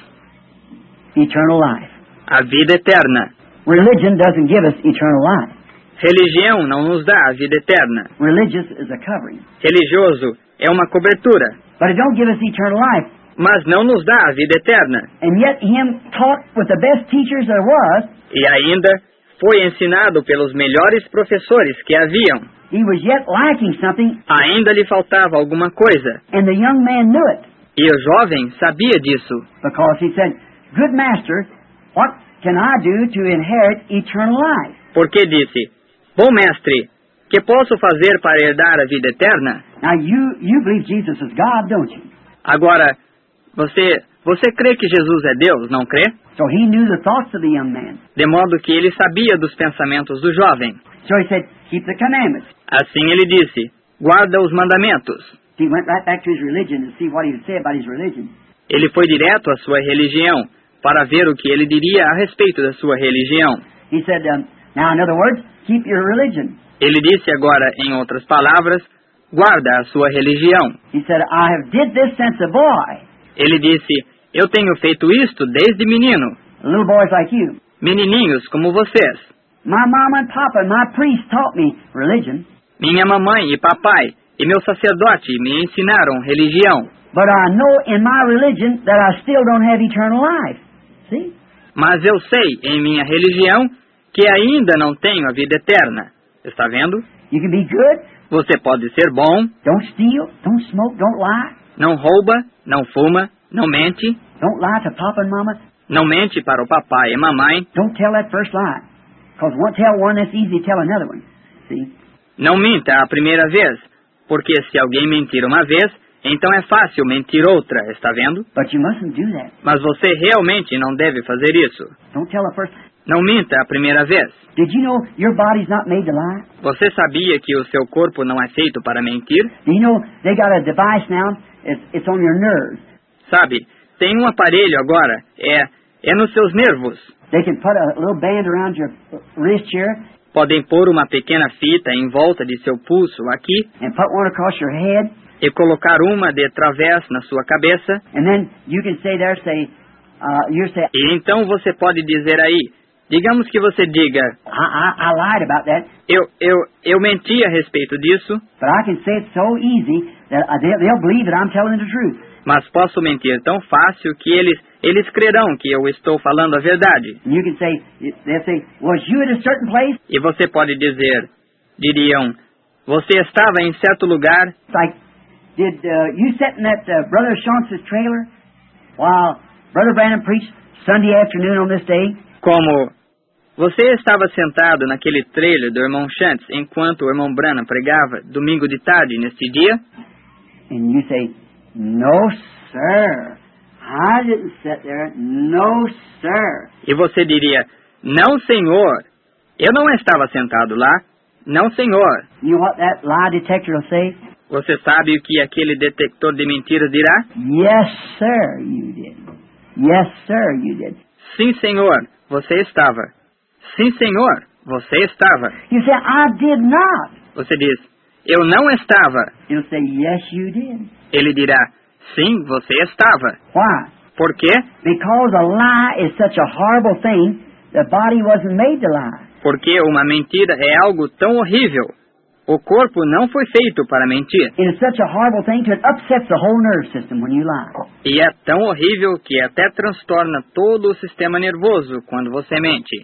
Eternal life. a vida eterna. Religion doesn't give us eternal life. Religião não nos dá a vida eterna. Religious is a covering. Religioso é uma cobertura, But it don't give us eternal life. mas não nos dá a vida eterna. And yet him taught with the best teachers there was, E ainda foi ensinado pelos melhores professores que haviam. he was yet lacking something, Ainda lhe faltava alguma coisa. and the young man knew it. E o jovem sabia disso, Because he said, "Good master, what can I do to inherit eternal life?" porque disse, bom mestre, que posso fazer para herdar a vida eterna? Now you believe Jesus is God, don't you? Agora, você crê que Jesus é Deus, não crê? So he knew the thoughts of the young man. De modo que ele sabia dos pensamentos do jovem. So he said, "Keep the commandments." Assim ele disse, guarda os mandamentos. He went right back to his religion to see what he would say about his religion. Ele foi direto à sua religião, para ver o que ele diria a respeito da sua religião. He said, now in other words, keep your religion. Ele disse agora, em outras palavras, guarda a sua religião. He said, "I have did this since a boy." Ele disse, eu tenho feito isto desde menino. Little boys like you. Menininhos como vocês. My mama and papa and my priest taught me religion. Minha mamãe e papai e meu sacerdote me ensinaram religião. But I know in my religion that I still don't have eternal life. See? Mas eu sei em minha religião que ainda não tenho a vida eterna. Está vendo? You can be good. Você pode ser bom, Don't steal. Don't smoke. Don't lie. não rouba, não fuma, não mente, Don't lie to papa and mama. não mente para o papai e mamãe, Don't tell that first lie. Because tell one, that's easy to tell another one. See? não minta a primeira vez, porque se alguém mentir uma vez, então é fácil mentir outra, está vendo? But you mustn't do that. Mas você realmente não deve fazer isso. Don't tell the first. Não minta a primeira vez. Did you know your body's not made to lie? Você sabia que o seu corpo não é feito para mentir? Do you know they got a device now? It's on your nerves. Sabe, tem um aparelho agora, é nos seus nervos. They can put a little band around your wrist here Podem pôr uma pequena fita em volta de seu pulso aqui and put one across your head, e colocar uma de través na sua cabeça. and then you can say there, you say, E então você pode dizer aí, digamos que você diga, I lied about that, eu menti a respeito disso, but I can say it so easy that they'll believe that I'm telling the truth. mas posso mentir tão fácil que eles crerão que eu estou falando a verdade. And you can say, they'll say, was you at a certain place? E você pode diriam, você estava em certo lugar, It's like, did you sit in that Brother Shontz's trailer while Brother Branham preached Sunday afternoon on this day? como Você estava sentado naquele trailer do irmão Shantz enquanto o irmão Branham pregava domingo de tarde neste dia? And you say, no, sir. I didn't sit there. No, sir. E você diria, não, senhor. Eu não estava sentado lá. Não, senhor. You know what that lie detector will say? Você sabe o que aquele detector de mentiras dirá? Yes, sir, you did. Yes, sir, you did. Sim, senhor, você estava. Sim, senhor, você estava. You say, I did not. Você diz, eu não estava. He'll say, yes, you did. Ele dirá, sim, você estava. Why? Por quê? Because a lie is such a horrible thing, the body wasn't made to lie. Porque uma mentira é algo tão horrível. O corpo não foi feito para mentir. It is such a horrible thing that it upsets the whole nerve system when you lie. E é tão horrível que até transtorna todo o sistema nervoso quando você mente.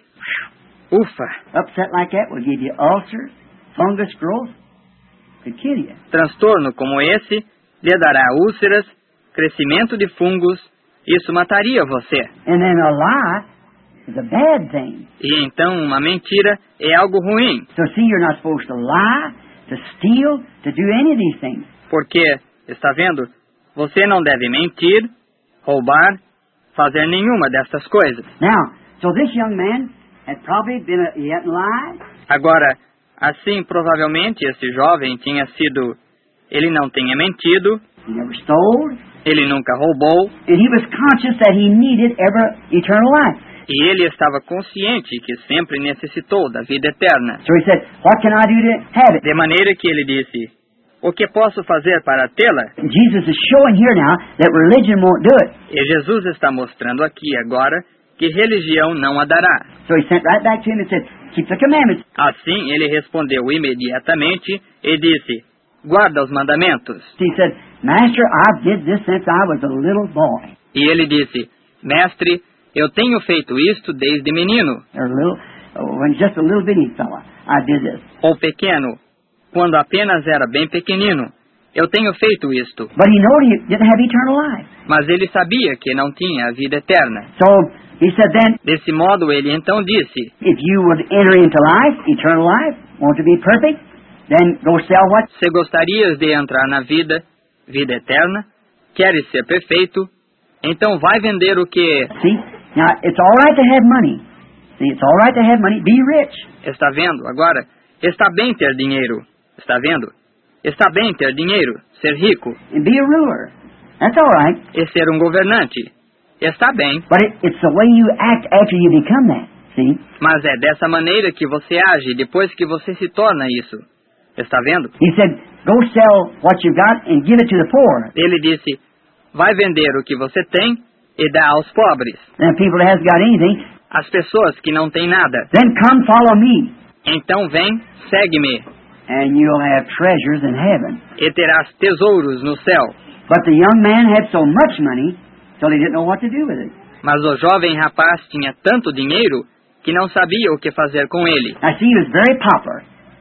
Ufa! Upset like that will give you ulcers, fungus growth, could kill you. Transtorno como esse lhe dará úlceras, crescimento de fungos. Isso mataria você. And then a lie is a bad thing. E então uma mentira é algo ruim. So see, you're not supposed to lie, to steal, to do any of these things. Porque, está vendo, você não deve mentir, roubar, fazer nenhuma dessas coisas. Now, so this young man had probably he hadn't lied. Agora, assim provavelmente esse jovem tinha sido, ele não tinha mentido, He never stole, ele nunca roubou, and he was conscious that he needed eternal life. e ele estava consciente que sempre necessitou da vida eterna. So he said, what can I do to have it? De maneira que ele disse, o que posso fazer para tê-la? And Jesus is showing here now that religion won't do it. E Jesus está mostrando aqui agora que religião não a dará. So he sent right back to him and said, keep the commandments. Assim ele respondeu imediatamente e disse, guarda os mandamentos. He said, Master, I did this since I was a little boy. E ele disse, mestre, eu tenho feito isto desde menino, Or when just a little bitty fella, I did this. ou pequeno, quando apenas era bem pequenino. Eu tenho feito isto. But he knew he didn't have eternal life. Mas ele sabia que não tinha a vida eterna. So he said then, Desse modo, ele então disse, if you would enter into life, eternal life, want to be perfect, then go sell what? se gostarias de entrar na vida eterna, queres ser perfeito, então vai vender o que... See, now it's all right to have money. See, it's all right to have money. Be rich. Está vendo? Agora, está bem ter dinheiro. Está vendo? Está bem ter dinheiro, ser rico, And be a ruler. That's all right. e ser um governante. Está bem, But it's the way you act after you become that. See? mas é dessa maneira que você age depois que você se torna isso. Está vendo? He said, go sell what you got and give it to the poor. Ele disse, vai vender o que você tem e dá aos pobres. Then people that hasn't got anything, As pessoas que não têm nada. then come follow me, Então vem, segue-me, and you'll have treasures in heaven. e terás tesouros no céu. But the young man had so much money, till he didn't know what to do with it. Mas o jovem rapaz tinha tanto dinheiro que não sabia o que fazer com ele. I see he was very popular.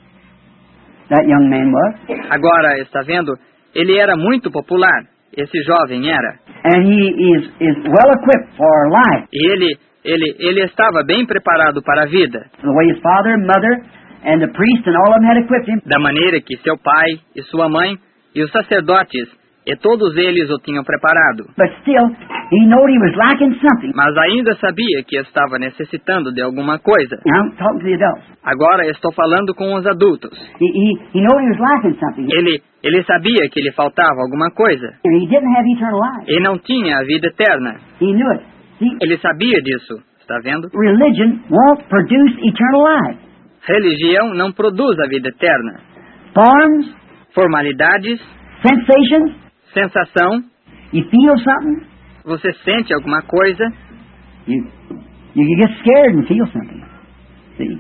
That young man was. Agora, está vendo? Ele era muito popular. Esse jovem era. And he is well equipped for life. E ele estava bem preparado para a vida. The way his father, mother, and the priest and all of them had equipped him. Da maneira que seu pai e sua mãe e os sacerdotes e todos eles o tinham preparado. But still, he knew he was lacking something. Mas ainda sabia que estava necessitando de alguma coisa. Now I'm talking to the adults. Agora estou falando com os adultos. He knew he was lacking something. Ele sabia que lhe faltava alguma coisa. And he didn't have eternal life. E não tinha a vida eterna. He knew it. See, Ele sabia disso. Está vendo? religion won't produce eternal life. Religião não produz a vida eterna. Forms, Formalidades, sensations, sensação, you feel something, você sente alguma coisa, you can get scared and feel something. See?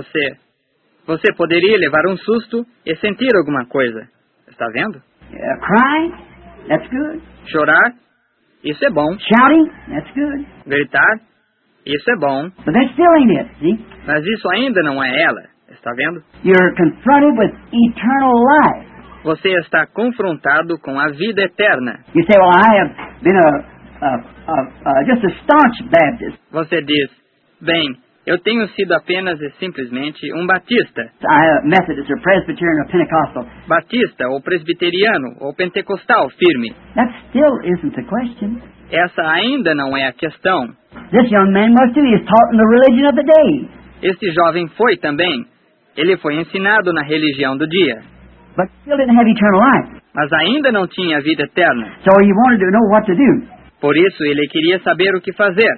você poderia levar um susto e sentir alguma coisa. Está vendo? Crying, that's good. Chorar, isso é bom. Shouting, that's good. Gritar, isso é bom. But that still ain't it, see? Mas isso ainda não é ela. Está vendo? You're confronted with eternal life. Você está confrontado com a vida eterna. You say, well, I have been just a staunch Baptist. Você diz, bem, Eu tenho sido apenas e simplesmente um batista. Methodist or Presbyterian or Pentecostal. Batista ou presbiteriano ou pentecostal firme. That still isn't the question. Essa ainda não é a questão. This young man was too. He is taught in the religion of the day. Este jovem foi também. Ele foi ensinado na religião do dia. But still didn't have eternal life. Mas ainda não tinha vida eterna. So he wanted to know what to do. Por isso ele queria saber o que fazer.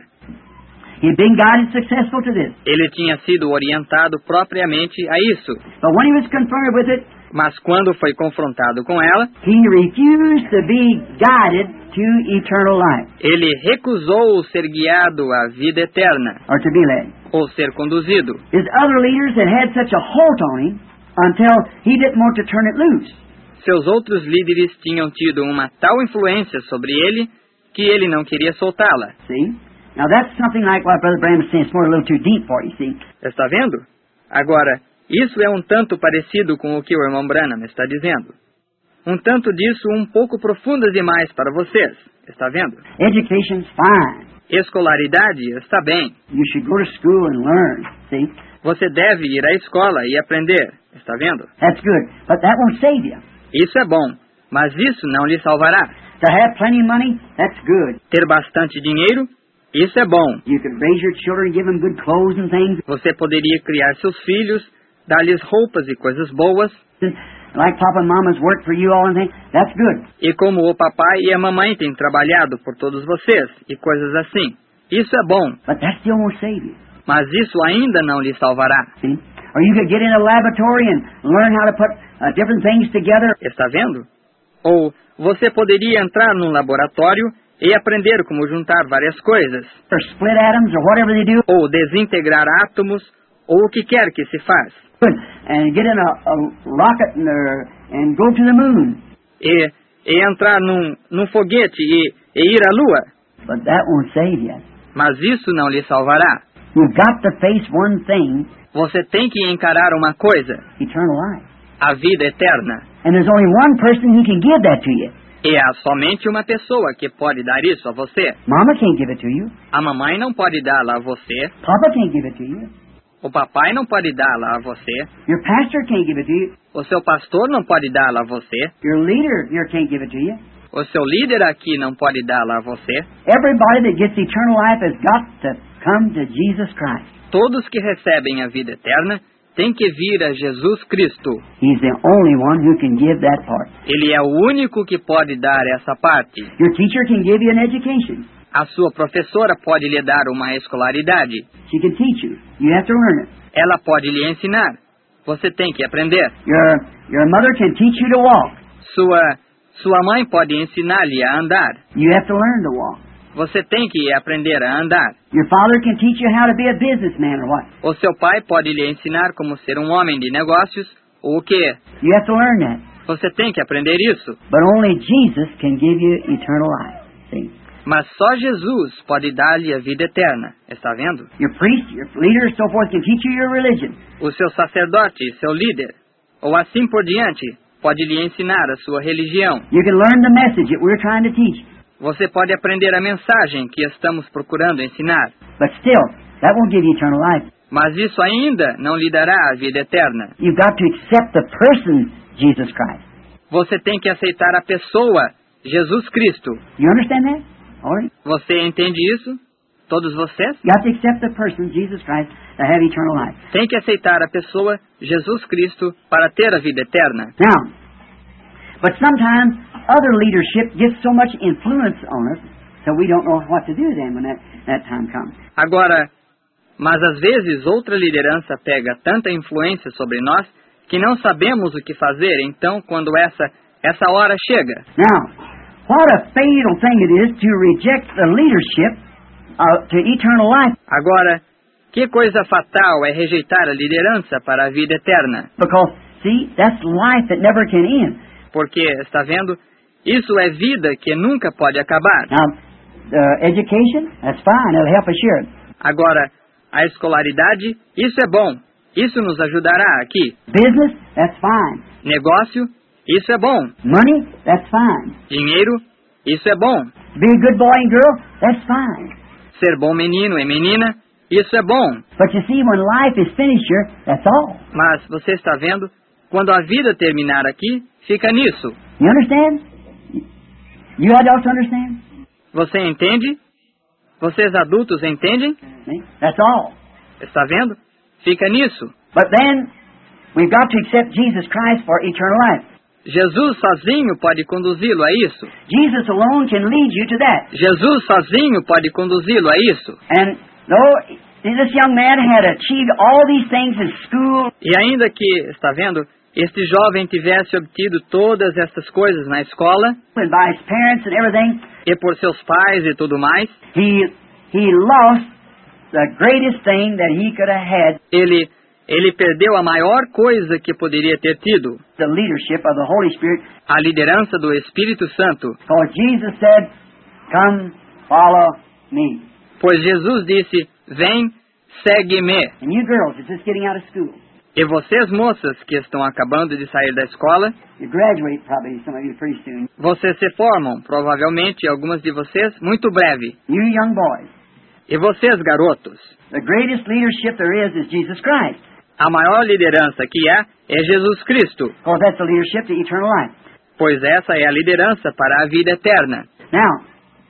He'd been guided successful to this. Ele tinha sido orientado propriamente a isso. But when he was confronted with it, mas quando foi confrontado com ela, he refused to be guided to eternal life. Ele recusou ser guiado à vida eterna. Or to be led. Ou ser conduzido. His other leaders had such a hold on him until he didn't want to turn it loose. Seus outros líderes tinham tido uma tal influência sobre ele que ele não queria soltá-la. See? Now that's something like what Brother Branham is saying. It's more a little too deep for you, see? Está vendo? Agora, isso é um tanto parecido com o que o irmão Branham está dizendo. Um tanto disso um pouco profundo demais para vocês. Está vendo? Education's fine. Escolaridade está bem. You should go to school and learn, see? Você deve ir à escola e aprender. Está vendo? That's good. But that won't save you. Isso é bom, mas isso não lhe salvará. To have plenty of money, that's good. Ter bastante dinheiro, isso é bom. You could raise your children, give them good clothes and things. Você poderia criar seus filhos, dar-lhes roupas e coisas boas. Like Papa and Mama's worked for you all and things. That's good. E como o papai e a mamãe têm trabalhado por todos vocês e coisas assim. Isso é bom. But that still won't save you. Mas isso ainda não lhe salvará. See? Or you could get in a laboratory and learn how to put different things together. Está vendo? Ou você poderia entrar num laboratório e aprender como juntar várias coisas. Or split atoms or whatever they do. Ou desintegrar átomos, ou o que quer que se faz. Good. And get in a rocket and go to the moon. E entrar num foguete e ir à lua. But that won't save you. Mas isso não lhe salvará. You've got to face one thing. Você tem que encarar uma coisa. Eternal life. A vida eterna. And there's only one person who can give that to you. E há somente uma pessoa que pode dar isso a você. Mama can't give it to you. A mamãe não pode dá-la a você. Papa can't give it to you. O papai não pode dá-la a você. Your pastor can't give it to you. O seu pastor não pode dá-la a você. Your leader here can't give it to you. O seu líder aqui não pode dá-la a você. Everybody that gets eternal life has got to come to Jesus Christ. Todos que recebem a vida eterna têm que vir a Jesus Cristo. He's the only one who can give that part. Ele é o único que pode dar essa parte. Your teacher can give you an education. A sua professora pode lhe dar uma escolaridade. She can teach you. You have to learn it. Ela pode lhe ensinar. Você tem que aprender. Your mother can teach you to walk. Sua mãe pode ensinar-lhe a andar. You have to learn to walk. Você tem que aprender a andar. Your father can teach you how to be a businessman or what. O seu pai pode lhe ensinar como ser um homem de negócios ou o quê? You have to learn that. Você tem que aprender isso. But only Jesus can give you eternal life. See? Mas só Jesus pode dar-lhe a vida eterna. Está vendo? Your priest, your leader, so forth, can teach you your religion. O seu sacerdote, seu líder, ou assim por diante, pode lhe ensinar a sua religião. You can learn the message that we're trying to teach. Você pode aprender a mensagem que estamos procurando ensinar. But still, that won't give you eternal life. Mas isso ainda não lhe dará a vida eterna. You've got to accept the person, Jesus Christ. Você tem que aceitar a pessoa, Jesus Cristo. You understand that? All right. Você entende isso? Todos vocês? You have to accept the person, Jesus Christ, to have eternal life. Tem que aceitar a pessoa, Jesus Cristo, para ter a vida eterna. Now, but sometimes other leadership gets so much influence on us that we don't know what to do then when that time comes. Agora, mas às vezes outra liderança pega tanta influência sobre nós que não sabemos o que fazer, então quando essa hora chega. Now, what a fatal thing it is to reject the leadership to eternal life. Agora, que coisa fatal é rejeitar a liderança para a vida eterna. Because, see, that's life that never can end. Porque, está vendo, isso é vida que nunca pode acabar. Now, education, that's fine, it'll help us here. Agora, a escolaridade, isso é bom. Isso nos ajudará aqui. Business, that's fine. Negócio, isso é bom. Money, that's fine. Dinheiro, isso é bom. Be a good boy and girl, that's fine. Ser bom menino e menina, Isso é bom. But you see, when life is finished here, that's all. Mas você está vendo, quando a vida terminar aqui, fica nisso. You understand? You adults understand? Você entende? Vocês adultos entendem? See? That's all. Está vendo? Fica nisso. But then, we've got to accept Jesus Christ for eternal life. Jesus sozinho pode conduzi-lo a isso. Jesus alone can lead you to that. Jesus sozinho pode conduzi-lo a isso. And though this young man had achieved all these things in school, E ainda que, está vendo, este jovem tivesse obtido todas essas coisas na escola, and by his parents and everything, e por seus pais e tudo mais, he lost the greatest thing that he could have had, ele perdeu a maior coisa que poderia ter tido, the leadership of the Holy Spirit. a liderança do Espírito Santo. Because Jesus said, "Come, follow me." Pois Jesus disse, vem, segue-me. And you girls are just getting out of school. E vocês, moças, que estão acabando de sair da escola, You graduate probably, some of you, pretty soon. vocês se formam, provavelmente, algumas de vocês, muito breve. You young boys, E vocês, garotos, the greatest leadership there is Jesus Christ. a maior liderança que há é Jesus Cristo, Because that's the leadership to eternal life. pois essa é a liderança para a vida eterna. Now,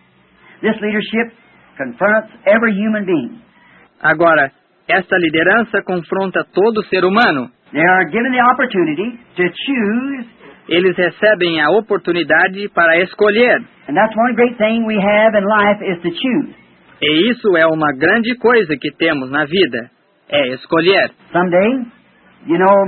this leadership confronts every human being. Agora, esta liderança confronta todo ser humano. They are given the opportunity to choose, Eles recebem a oportunidade para escolher. and that's one great thing we have in life is to choose. E isso é uma grande coisa que temos na vida, é escolher. Someday, you know,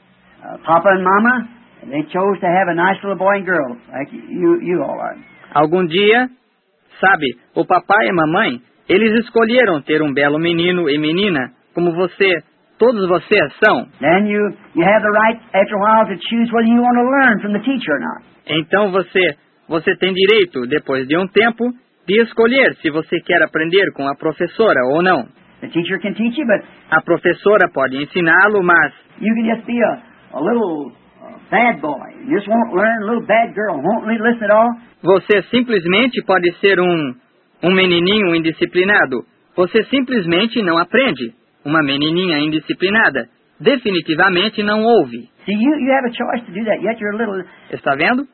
Papa and Mama, they chose to have a nice little boy and girl, like you all are. Algum dia, sabe, o papai e a mamãe, eles escolheram ter um belo menino e menina, como você, todos vocês são. Then you have the right, after a while, to choose whether you want to learn from the teacher or not. Então você tem direito, depois de um tempo, de escolher se você quer aprender com a professora ou não. The teacher can teach you, but A professora pode ensiná-lo, mas you can just be a little bad boy. You just won't learn, a little bad girl, won't listen at all. você simplesmente pode ser um menininho indisciplinado. Você simplesmente não aprende. Uma menininha indisciplinada definitivamente não ouve. See, you have a choice to do that, yet you're a little... Está vendo?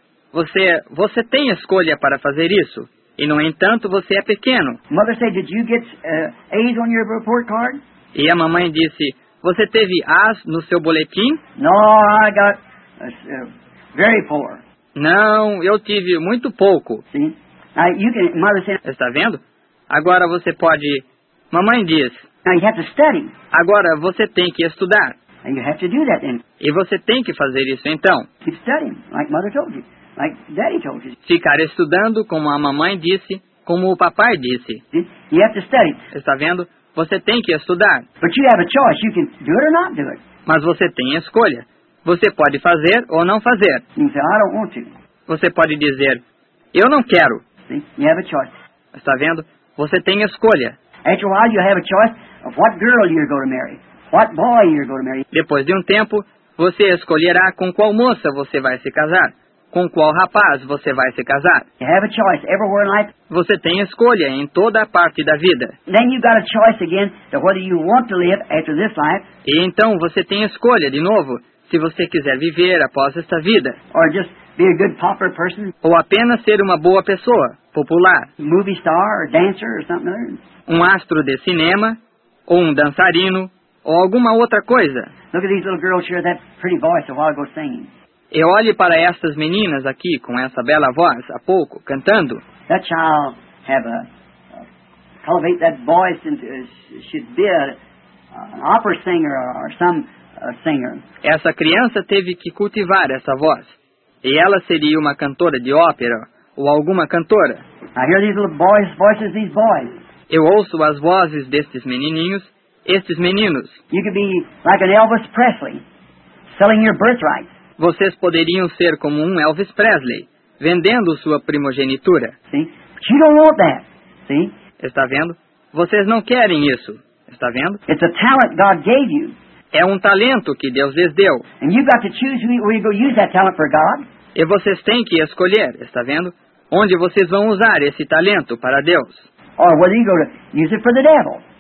Você tem escolha para fazer isso. E, no entanto, você é pequeno. Mother said, did you get A's on your report card? E a mamãe disse, você teve A's no seu boletim? No, I got very poor. Não, eu tive muito pouco. See? Now, Mother said, Está vendo? Agora você pode... Mamãe diz, now you have to study. agora você tem que estudar. And you have to do that then. E você tem que fazer isso então. Keep studying, like Mother told you, like Daddy told you. Ficar estudando, como a mamãe disse, como o papai disse. See? You have to study. Está vendo? Você tem que estudar. But you have a choice. You can do it or not do it. Mas você tem escolha. Você pode fazer ou não fazer. You can say, I don't want to. Você pode dizer, eu não quero. See? You have a choice. Está vendo? Você tem escolha. After a while, you have a choice of what girl you're going to marry, what boy you're going to marry. Depois de um tempo, você escolherá com qual moça você vai se casar. Com qual rapaz você vai se casar. You have a choice everywhere in life. Você tem escolha em toda a parte da vida. Then you've got a choice again to whether you want to live after this life E então você tem escolha, de novo, se você quiser viver após esta vida. or just be a good popular person, Ou apenas ser uma boa pessoa, popular. movie star or dancer or something other. Um astro de cinema, ou um dançarino, ou alguma outra coisa. Look at these little girls here, that pretty voice a while ago singing. E olhe para estas meninas aqui, com essa bela voz, há pouco, cantando. That child have cultivate that voice into, should be an opera singer or some singer. Essa criança teve que cultivar essa voz. E ela seria uma cantora de ópera, ou alguma cantora. I hear these little boys' voices, these boys. Eu ouço as vozes destes menininhos, estes meninos. You could be like an Elvis Presley, selling your birthright. Vocês poderiam ser como um Elvis Presley, vendendo sua primogenitura. See? But you don't want that. See? Está vendo? Vocês não querem isso. Está vendo? It's a talent God gave you. É um talento que Deus lhes deu. And you've got to choose where you go use that talent for God. E vocês têm que escolher, está vendo? Onde vocês vão usar esse talento para Deus. Or whether you go to use it for the devil.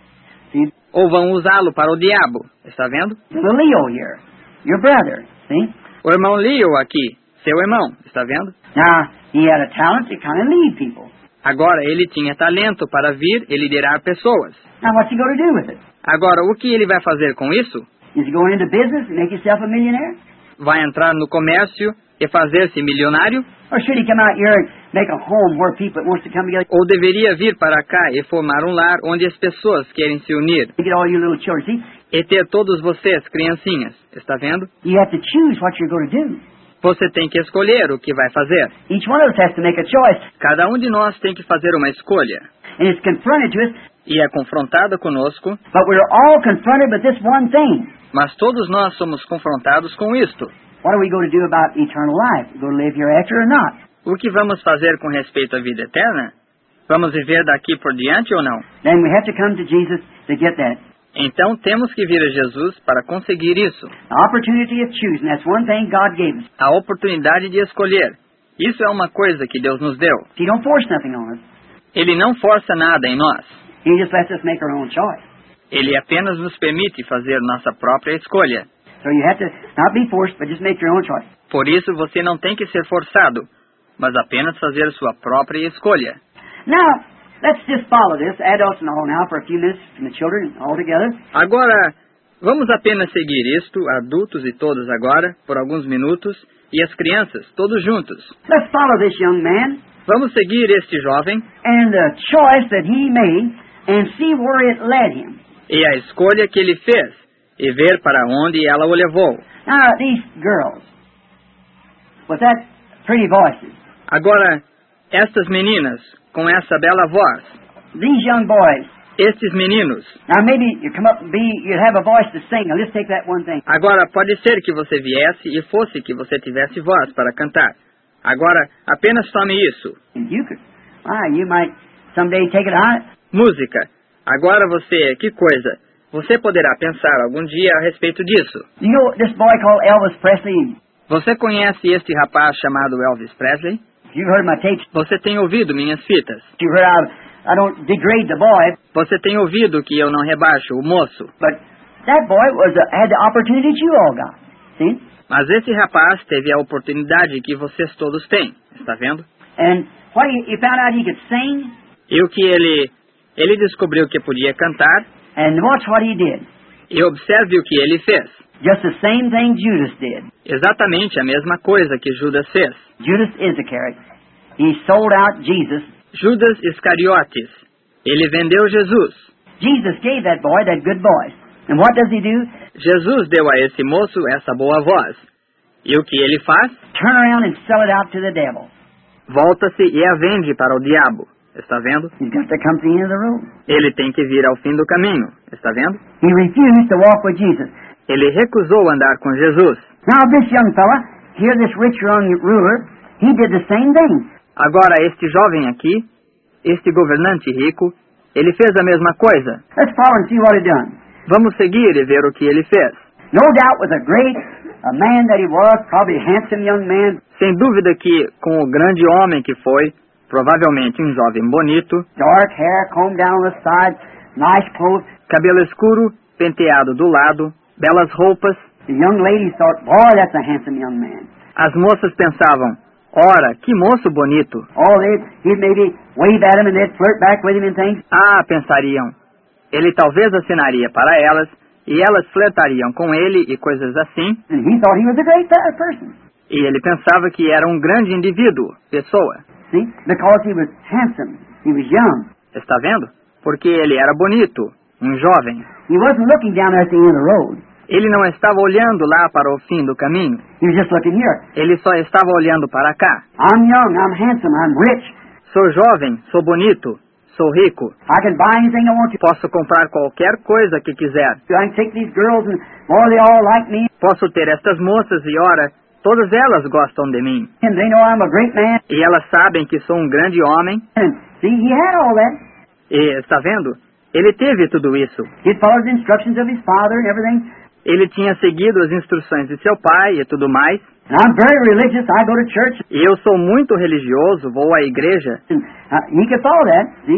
See? ou vão usá-lo para o diabo. Está vendo? The Leo here, your brother. See? O irmão Leo aqui, seu irmão. Está vendo? Now, he had a talent to kind of lead people. Agora, ele tinha talento para vir e liderar pessoas. Now, what's he going to do with it? Agora, o que ele vai fazer com isso? Is he going into business and make himself a millionaire? Vai entrar no comércio e fazer-se milionário? Or should he come out here and make a home where people that wants to come together? Ou deveria vir para cá e formar um lar onde as pessoas querem se unir Get all you little children. See? e ter todos vocês, criancinhas? Está vendo? You have to choose what you're going to do. Você tem que escolher o que vai fazer. Each one of us has to make a choice. Cada um de nós tem que fazer uma escolha. And it's confronted to us, E é confrontada conosco, but we're all confronted with this one thing. mas todos nós somos confrontados com isto. What are we going to do about eternal life? Going to live hereafter or not? O que vamos fazer com respeito à vida eterna? Vamos viver daqui por diante ou não? Then we have to come to Jesus to get that. Então temos que vir a Jesus para conseguir isso. The opportunity of choosing, that's one thing God gave us. A oportunidade de escolher. Isso é uma coisa que Deus nos deu. He don't force nothing on us. Ele não força nada em nós. He just lets us make our own choice. Ele apenas nos permite fazer nossa própria escolha. So you have to not be forced, but just make your own choice. Por isso você não tem que ser forçado, mas apenas fazer sua própria escolha. Now, let's just follow this, adults and all now, for a few minutes, and the children all together. Agora, vamos apenas seguir isto, adultos e todos agora, por alguns minutos, e as crianças, todos juntos. Let's follow this young man Vamos seguir este jovem and the choice that he made and see where it led him. e a escolha que ele fez, e ver para onde ela o levou. Now, these girls, with that pretty voices, Agora, estas meninas, com essa bela voz, these young boys, estes meninos, now maybe you come up and you'd have a voice to sing. Now, let's take that one thing. agora pode ser que você viesse e fosse que você tivesse voz para cantar. Agora, apenas tome isso. And you could, you might someday take it out. Música. Agora você, que coisa. Você poderá pensar algum dia a respeito disso. You know this boy called Elvis Presley? Você conhece este rapaz chamado Elvis Presley? You've heard my tapes. Você tem ouvido minhas fitas. You heard I don't degrade the boy, Você tem ouvido que eu não rebaixo o moço. but that boy had the opportunity that you all got. See? Mas esse rapaz teve a oportunidade que vocês todos têm. Está vendo? And what he found out he could sing, E o que ele descobriu que podia cantar. and watch what he did. E observe o que ele fez. Just the same thing Judas did. Exatamente a mesma coisa que Judas fez. Judas Iscariot. He sold out Jesus. Judas Iscariotes. Ele vendeu Jesus. Jesus gave that boy that good voice. And what does he do? Jesus deu a esse moço essa boa voz. E o que ele faz? Turn around and sell it out to the devil. Volta-se e a vende para o diabo. Está vendo? He's got to come to the end of the road. Ele tem que vir ao fim do caminho. Está vendo? He refused to walk with Jesus. Ele recusou andar com Jesus. Now this young fella, here this rich young ruler, he did the same thing. Agora, este jovem aqui, este governante rico, ele fez a mesma coisa. Let's follow and see what he done. Vamos seguir e ver o que ele fez. No doubt was a man that he was, probably a handsome young man, Sem dúvida que, com o grande homem que foi, provavelmente um jovem bonito, dark hair combed down on the side, nice clothes. cabelo escuro, penteado do lado, belas roupas. The young ladies thought, boy, that's a handsome young man. As moças pensavam, ora, que moço bonito. Oh, he'd maybe wave at him and they'd flirt back with him and things. Ah, pensariam, ele talvez assinaria para elas, e elas flertariam com ele e coisas assim, And he thought he was a great person. e ele pensava que era um grande indivíduo, pessoa. See? Because he was handsome. He was young. Está vendo? Porque ele era bonito, um jovem. He wasn't looking down there at the end of the road. Ele não estava olhando lá para o fim do caminho. He was just looking here. Ele só estava olhando para cá. I'm young, I'm handsome, I'm rich. Sou jovem, sou bonito, sou rico. I can buy anything I want to. Posso comprar qualquer coisa que quiser. I can take these girls and, boy, they all like me. Posso ter estas moças e, ora, todas elas gostam de mim. And they know I'm a great man. E elas sabem que sou um grande homem. And see, he had all that. E, está vendo? Ele teve tudo isso. He'd followed the instructions of his father and everything. Ele tinha seguido as instruções de seu pai e tudo mais. And I'm very religious. I go to church. E eu sou muito religioso, vou à igreja. And he could follow that, see.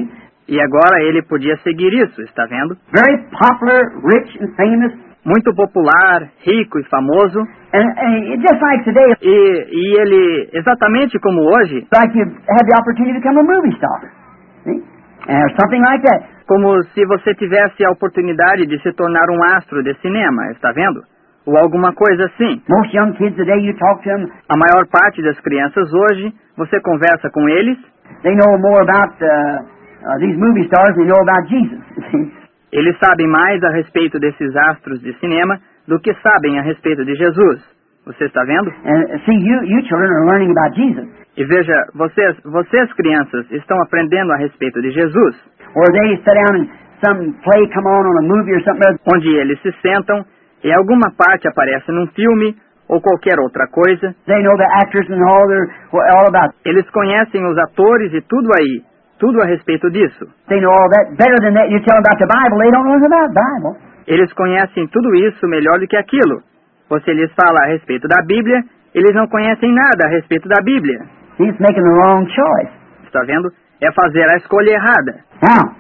E agora ele podia seguir isso, está vendo? Very popular, rich and famous. Muito popular, rico e famoso. And just like today, E ele, exatamente como hoje, like you have the opportunity to become a movie star. See? Or something like that. como se você tivesse a oportunidade de se tornar um astro de cinema, está vendo? Ou alguma coisa assim. Most young kids today, you talk to them, A maior parte das crianças hoje, você conversa com eles, they know more about these movie stars than they know about Jesus. See? eles sabem mais a respeito desses astros de cinema do que sabem a respeito de Jesus. Você está vendo? And see, you children are learning about Jesus. E veja, vocês crianças estão aprendendo a respeito de Jesus, Or they sit down and some play come on a movie or something. onde eles se sentam e alguma parte aparece num filme ou qualquer outra coisa. They know the actors and all about. Eles conhecem os atores e tudo aí, tudo a respeito disso. They know all that better than that. You tell them about the Bible, they don't know anything about the Bible. Eles conhecem tudo isso melhor do que aquilo. Você lhes fala a respeito da Bíblia, eles não conhecem nada a respeito da Bíblia. He's making the wrong choice. Está vendo? É fazer a escolha errada. Now,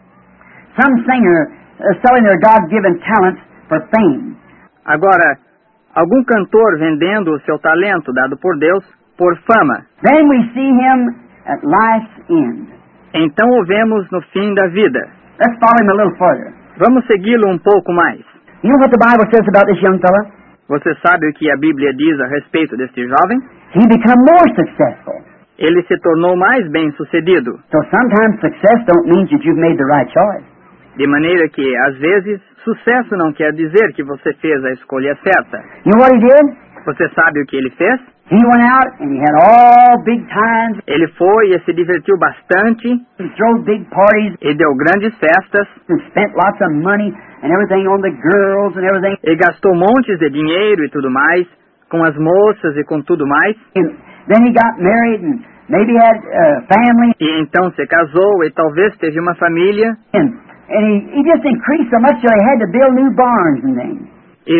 some singer selling their God-given talents for fame. Agora, algum cantor vendendo o seu talento dado por Deus por fama. Then we see him at life's end. Então o vemos no fim da vida. Let's follow him a little further. Vamos segui-lo um pouco mais. You know what the Bible says about this young fella? Você sabe o que a Bíblia diz a respeito deste jovem? He become more successful. Ele se tornou mais bem-sucedido. So sometimes success don't mean that you've made the right choice. De maneira que, às vezes, sucesso não quer dizer que você fez a escolha certa. You know what he did? Você sabe o que ele fez? He went out and he had all big times. Ele foi e se divertiu bastante He threw big parties e deu grandes festas and spent lots of money and everything on the girls and everything. e gastou montes de dinheiro e tudo mais, com as moças e com tudo mais. And then he got married and maybe had a family. E então se casou e talvez teve uma família. And he just increased so much that he had to build new barns and things.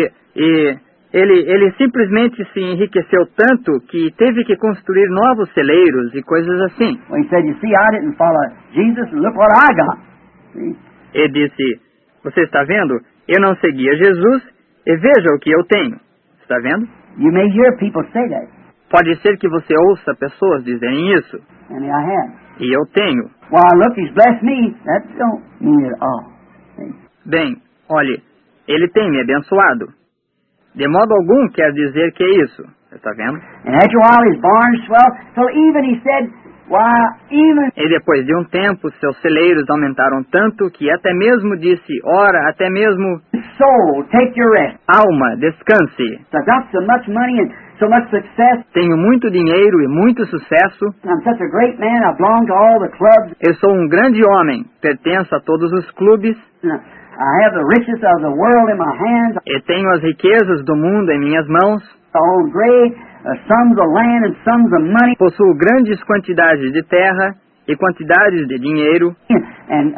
E ele simplesmente se enriqueceu tanto que teve que construir novos celeiros e coisas assim. Well, he said, you see, I didn't follow Jesus, and look what I got. See? E disse, você está vendo? Eu não seguia Jesus e veja o que eu tenho. Está vendo? You may hear people say that, Pode ser que você ouça pessoas dizerem isso. and I have. E eu tenho. Well, look, he's blessed me. That don't mean it at all. See? Bem, olhe, ele tem me abençoado. De modo algum quer dizer que é isso. Está vendo? And after a while, his barns swell. So even he said, why, even E depois de um tempo, seus celeiros aumentaram tanto que até mesmo disse, ora, até mesmo, soul, take your rest. alma, descanse. I got so much money and so much success. Tenho muito dinheiro e muito sucesso. I'm such a great man. I belong to all the clubs. Eu sou um grande homem, pertenço a todos os clubes I have the riches of the world in my hands. e tenho as riquezas do mundo em minhas mãos. I own great sums of land and sums of money. Possuo grandes quantidades de terra e quantidades de dinheiro. And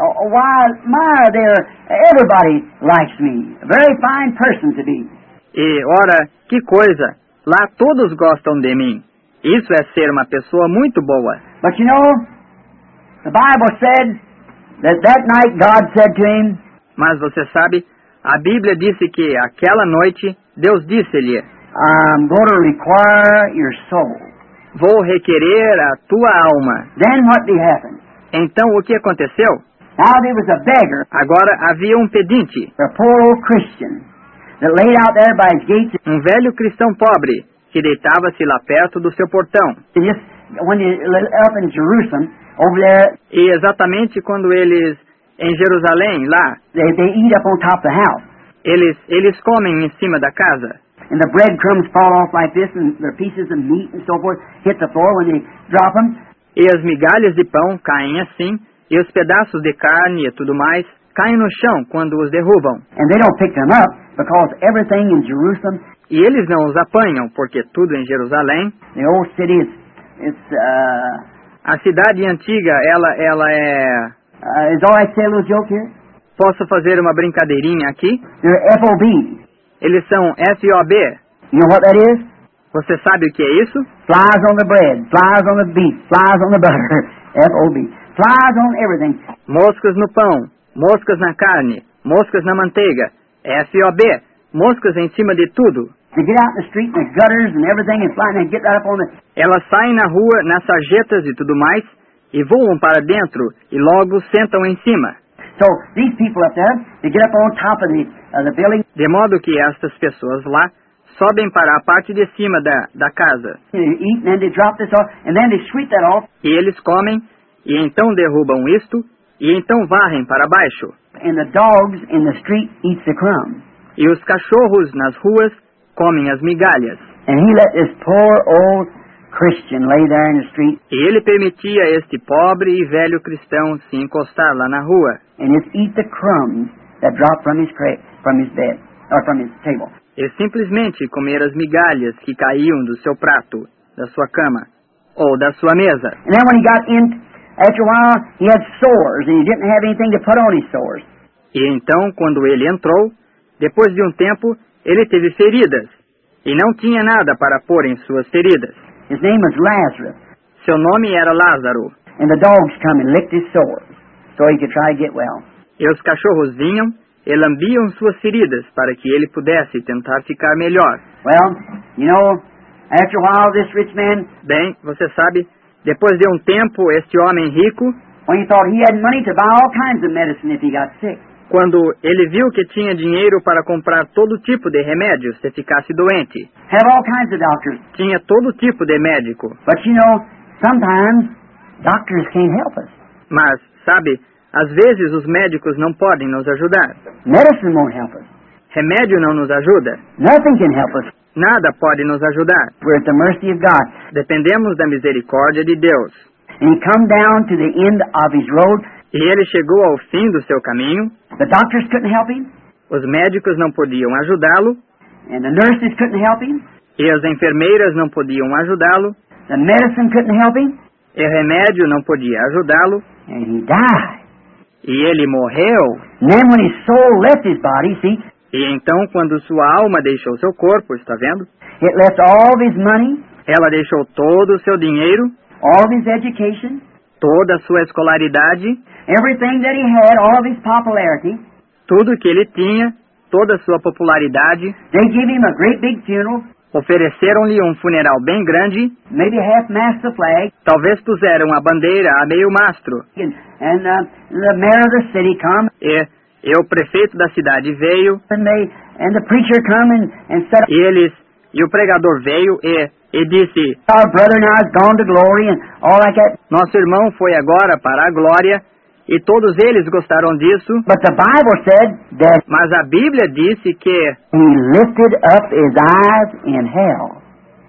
why, everybody likes me. A very fine person to be. E, ora, que coisa! Lá todos gostam de mim. Isso é ser uma pessoa muito boa. But you know, the Bible said that night God said to him, Mas você sabe, a Bíblia disse que aquela noite Deus disse-lhe, I'm going to require your soul. vou requerer a tua alma. Then what did happen? Então o que aconteceu? Now there was a beggar, Agora havia um pedinte, a poor old Christian, that laid out there by his gates. um velho cristão pobre, que deitava-se lá perto do seu portão. And just when you up in Jerusalem, over there, E exatamente quando eles, em Jerusalém, lá, they eat up on top of the house. eles comem em cima da casa. And the breadcrumbs fall off like this, and their pieces of meat and so forth hit the floor when they drop them. E as migalhas de pão caem assim, e os pedaços de carne e tudo mais caem no chão quando os derrubam. And they don't pick them up because everything in Jerusalem, E eles não os apanham, porque tudo em Jerusalém, the old city, a cidade antiga, ela é... is all right to say a little joke here? Posso fazer uma brincadeirinha aqui? They're FOB. Eles são FOB. You know what that is? Você sabe o que é isso? Flies on the bread, flies on the beef, flies on the butter. FOB. flies on everything. Moscas no pão, moscas na carne, moscas na manteiga, FOB, moscas em cima de tudo. They get out in the street in the gutters and everything and fly and they get right up on the... Elas saem na rua, nas sarjetas e tudo mais, e voam para dentro, e logo sentam em cima. So these people up there, they get up on top of the building. De modo que estas pessoas lá sobem para a parte de cima da casa. They eat and then they drop this off and then they sweep that off. E eles comem, e então derrubam isto, e então varrem para baixo. And the dogs in the street eat the crumbs. E os cachorros nas ruas comem as migalhas. And he let this poor old Christian lay there in the street. E ele permitia este pobre e velho cristão se encostar lá na rua. And just eat the crumbs that drop from his bed or from his table. E simplesmente comer as migalhas que caíam do seu prato, da sua cama, ou da sua mesa. And then when he got in, after a while, he had sores and he didn't have anything to put on his sores. E então, quando ele entrou, depois de um tempo, ele teve feridas, e não tinha nada para pôr em suas feridas. His name was Lazarus. Seu nome era Lázaro. And the dogs come and licked his sores so he could try to get well. E os cachorros vinham e lambiam suas feridas para que ele pudesse tentar ficar melhor. Well, you know, after a while, this rich man, Bem, você sabe, depois de um tempo, este homem rico, when he thought he had money to buy all kinds of medicine if he got sick, quando ele viu que tinha dinheiro para comprar todo tipo de remédio se ficasse doente, have all kinds of doctors. tinha todo tipo de médico. But you know, sometimes doctors can't help us. Mas, sabe, às vezes os médicos não podem nos ajudar. Medicine won't help us. Remédio não nos ajuda. Nothing can help us. Nada pode nos ajudar. We're at the mercy of God. Dependemos da misericórdia de Deus. And he come down to the end of his road. E ele chegou ao fim do seu caminho. The doctors couldn't help him. Os médicos não podiam ajudá-lo. And the nurses couldn't help him. E as enfermeiras não podiam ajudá-lo. The medicine couldn't help him. E o remédio não podia ajudá-lo. And he died. E ele morreu. And then when his soul left his body, see, E então, quando sua alma deixou seu corpo, está vendo? it left all of his money, Ela deixou todo o seu dinheiro, all of his education, toda a sua escolaridade, everything that he had, all of his popularity. tudo que ele tinha, toda a sua popularidade. They give him a great big funeral, Ofereceram-lhe um funeral bem grande, maybe half-mast the flag, talvez puseram a bandeira a meio mastro. and the mayor of the city come, E o prefeito da cidade veio, and the preacher come and said, e o pregador veio e disse: our brother now has gone to glory and all like that. nosso irmão foi agora para a glória, e todos eles gostaram disso, But the Bible said that mas a Bíblia disse que he lifted up his eyes in hell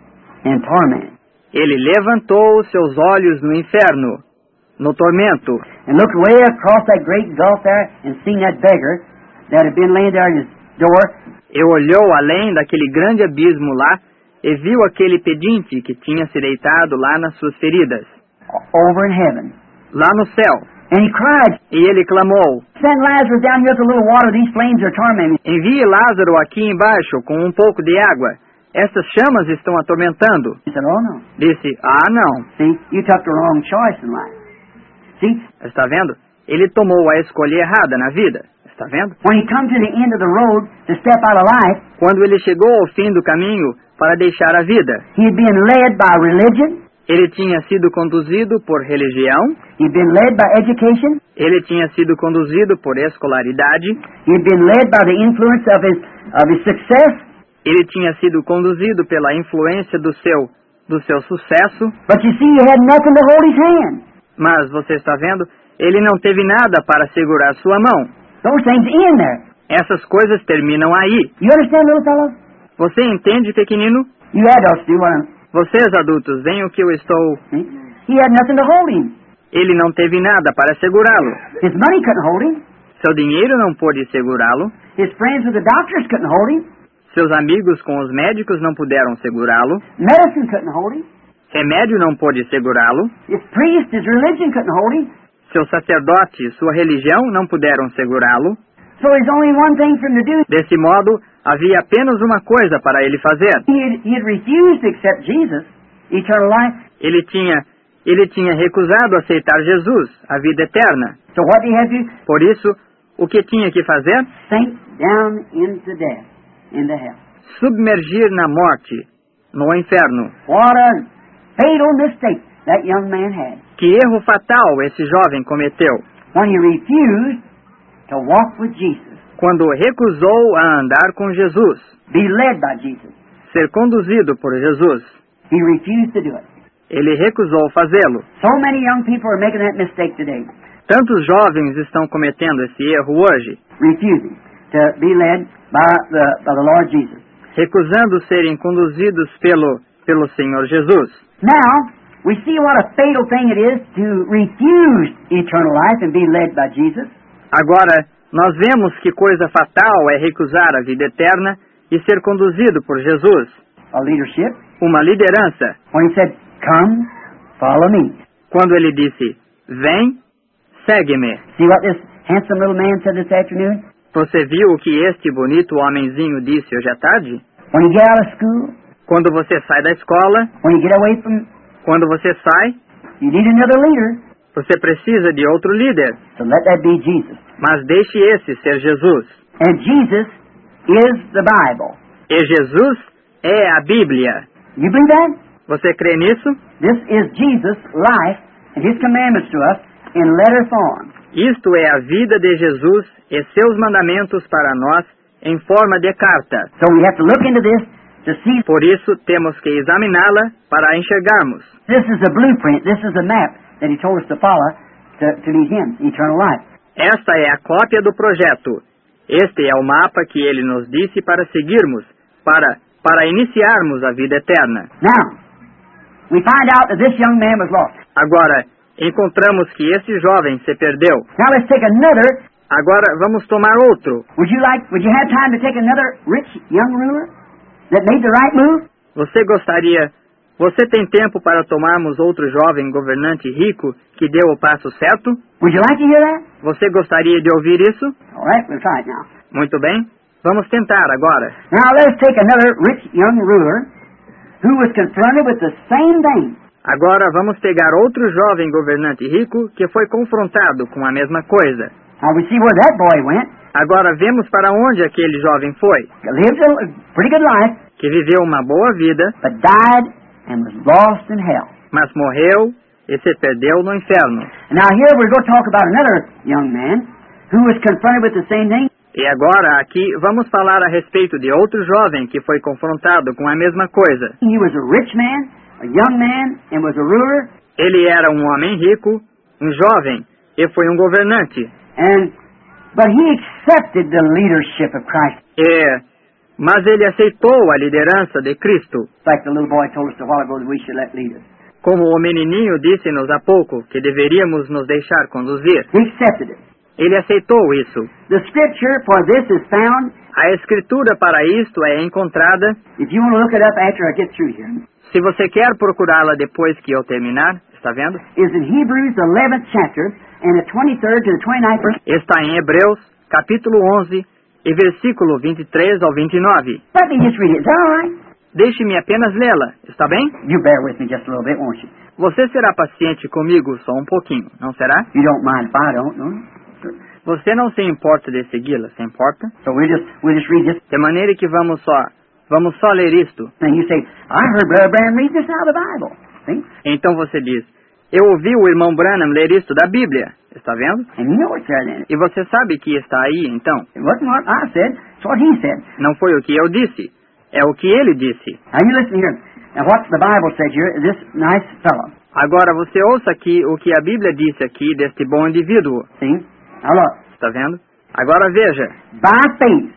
in torment ele levantou os seus olhos no inferno, no tormento, and looked way across that great gulf there and seen that beggar that had been laying there at his door. e olhou além daquele grande abismo lá, e viu aquele pedinte que tinha se deitado lá nas suas feridas, Over in heaven. lá no céu. And he cried, E ele clamou: send Lazarus down here with a little water, these flames are tormenting me. envie Lázaro aqui embaixo com um pouco de água. Estas chamas estão atormentando. He said, oh no. Disse: ah, não. See, you took the wrong choice in life. See, Está vendo? Ele tomou a escolha errada na vida. Está vendo? when he come to the end of the road to step out of life, Quando ele chegou ao fim do caminho para deixar a vida, he had been led by religion, ele tinha sido conduzido por religião, he had been led by education, ele tinha sido conduzido por escolaridade, he had been led by the influence of his success. ele tinha sido conduzido pela influência do seu sucesso, But you see, he had nothing to hold his hand. mas você está vendo? Ele não teve nada para segurar sua mão. Those things end there. Essas coisas terminam aí. You understand, little fellow? Você entende, pequenino? You adults do what Vocês, adultos, veem o que eu estou... see? He had nothing to hold him. Ele não teve nada para segurá-lo. His money couldn't hold him. Seu dinheiro não pôde segurá-lo. His friends with the doctors couldn't hold him. Seus amigos com os médicos não puderam segurá-lo. Medicine couldn't hold him. Remédio não pôde segurá-lo. His priest, his religion couldn't hold him. Seu sacerdote e sua religião não puderam segurá-lo. So there's only one thing for him to do. Desse modo, havia apenas uma coisa para ele fazer. He had refused to accept Jesus, eternal life. Ele tinha Ele tinha recusado aceitar Jesus, a vida eterna. So what did he have to do? Por isso, o que tinha que fazer? Sink down into death, into hell. Submergir na morte, no inferno. What a fatal mistake that young man had Que erro fatal esse jovem cometeu, when he refused to walk with Jesus, quando recusou a andar com Jesus, be led by Jesus. ser conduzido por Jesus. He refused to do it. Ele recusou fazê-lo. So many young people are making that mistake today, Tantos jovens estão cometendo esse erro hoje, refusing to be led by the Lord Jesus. recusando serem conduzidos pelo Senhor Jesus. Now, we see what a fatal thing it is to refuse eternal life and be led by Jesus. Agora, nós vemos que coisa fatal é recusar a vida eterna e ser conduzido por Jesus, A leadership, uma liderança. when he said, "Come, follow me." Quando ele disse, vem, segue-me. See what this handsome little man said this afternoon? Você viu o que este bonito homenzinho disse hoje à tarde? When you get out of school, Quando você sai da escola, when you get away from, quando você sai, you need another leader. você precisa de outro líder. So let that be Jesus. Mas deixe esse ser Jesus. And Jesus is the Bible. E Jesus é a Bíblia. You believe that? Você crê nisso? This is Jesus' life and His commandments to us in letter form. Isto é a vida de Jesus e seus mandamentos para nós em forma de carta. So we have to look into this to see. Por isso, temos que examiná-la para enxergarmos. This is a blueprint. This is a map that He told us to follow to lead Him, eternal life. Esta é a cópia do projeto. Este é o mapa que ele nos disse para seguirmos, para iniciarmos a vida eterna. Now, we find out that this young man was lost. Agora, encontramos que esse jovem se perdeu. Now let's take another. Agora, vamos tomar outro. Would you have time to take another rich young ruler that made the right move? Você tem tempo para tomarmos outro jovem governante rico que deu o passo certo? Would you like to hear that? Você gostaria de ouvir isso? All right, we'll try it now. Muito bem. Vamos tentar agora. Now let's take another rich young ruler who was confronted with the same thing. Agora vamos pegar outro jovem governante rico que foi confrontado com a mesma coisa. Now we see where that boy went. Agora vemos para onde aquele jovem foi, Lived a pretty good life, que viveu uma boa vida, but died and was lost in hell. mas morreu e se perdeu no inferno. And now here we're going to talk about another young man who was confronted with the same thing. E agora aqui vamos falar a respeito de outro jovem que foi confrontado com a mesma coisa. He was a rich man, a young man, and was a ruler. Ele era um homem rico, um jovem, e foi um governante. But he accepted the leadership of Christ. Mas ele aceitou a liderança de Cristo. Like the little boy told us a while ago that we should let lead us. Como o menininho disse-nos há pouco que deveríamos nos deixar conduzir. He accepted it. Ele aceitou isso. The scripture for this is found. A escritura para isto é encontrada. If you want to look it up after I get through here. Se você quer procurá-la depois que eu terminar, está vendo? Is in Hebrews 11th chapter and the 23rd to the 29th verse. Está em Hebreus, capítulo 11, e versículo 23 ao 29. Let me just read it. Is that all right? Deixe-me apenas lê-la, está bem? You bear with me just a little bit, won't you? Você será paciente comigo só um pouquinho, não será? You don't mind if I don't, no? Você não se importa de segui-la, se importa? So we'll just read this. De maneira que vamos só ler isto. And you say, I heard Brother Branham read this out of the Bible. See? Então você diz, eu ouvi o irmão Branham ler isto da Bíblia, está vendo? And you know it's there then. E você sabe que está aí, então. It wasn't what I said, it's what he said. Não foi o que eu disse, é o que ele disse. Now you listen here. Now what the Bible said here, this nice fellow. Agora você ouça aqui o que a Bíblia disse aqui deste bom indivíduo. See? Now look. Está vendo? Agora veja. By faith,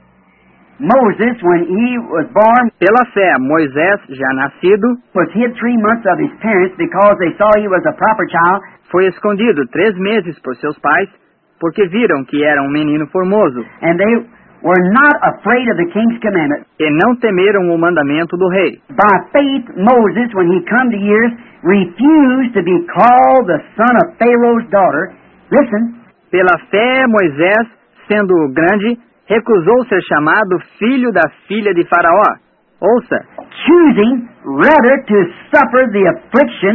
Moses, when he was born, Pela fé, Moisés, já nascido, was hid 3 months of his parents because they saw he was a proper child. foi escondido 3 meses por seus pais, porque viram que era um menino formoso, And they were not afraid of the king's commandment. e não temeram o mandamento do rei. By faith, Moses, when he come to years, refused to be called the son of Pharaoh's daughter. Listen. Pela fé, Moisés, sendo grande, recusou ser chamado filho da filha de Faraó. Ouça, Choosing rather to suffer the affliction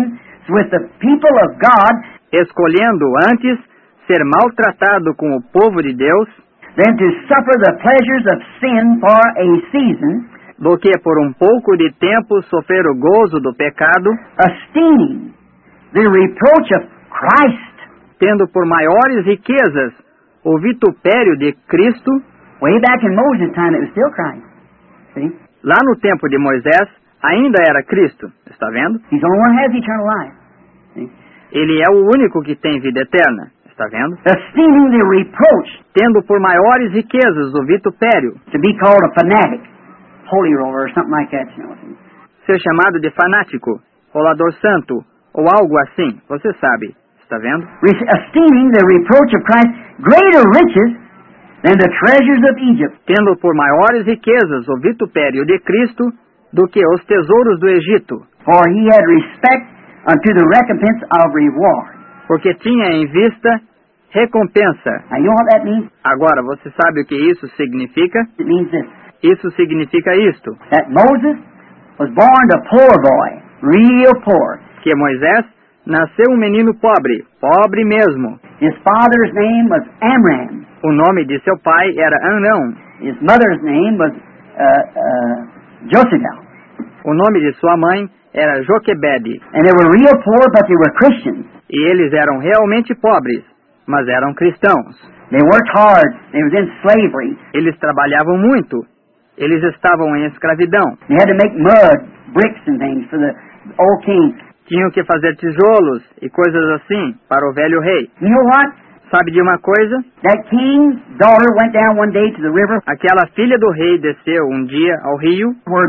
with the people of God escolhendo antes ser maltratado com o povo de Deus than to suffer the pleasures of sin for a season, do que por um pouco de tempo sofrer o gozo do pecado, esteeming the reproach of Christ. tendo por maiores riquezas o vitupério de Cristo. Way back in Moses' time, it was still Christ. See? Lá no tempo de Moisés, ainda era Cristo. Está vendo? He's the only one who has eternal life. See? Ele é o único que tem vida eterna. Está vendo? Esteeming the reproach, Tendo por maiores riquezas o vitupério, to be called a fanatic, holy roller or something like that, you know. ser chamado de fanático, rolador santo, ou algo assim. Você sabe. Está vendo? Esteeming the reproach of Christ greater riches than the treasures of Egypt. Tendo por maiores riquezas o vitupério de Cristo do que os tesouros do Egito, For he had respect unto the recompense of reward. porque tinha em vista recompensa. Now, you know what that means? Agora, você sabe o que isso significa? It means this, Isso significa isto, that Moses was born a poor boy, real poor. que Moisés nasceu um menino pobre, pobre mesmo. His father's name was Amram. O nome de seu pai era Arão. His mother's name was Jochebed. O nome de sua mãe era Joquebede. And they were real poor, but they were Christians. E eles eram realmente pobres, mas eram cristãos. They worked hard. They was in slavery. Eles trabalhavam muito. Eles estavam em escravidão. They had to make mud, bricks and things for the old king. Tinham que fazer tijolos e coisas assim para o velho rei. You know what? Sabe de uma coisa? That king's daughter went down one day to the river Aquela filha do rei desceu um dia ao rio, where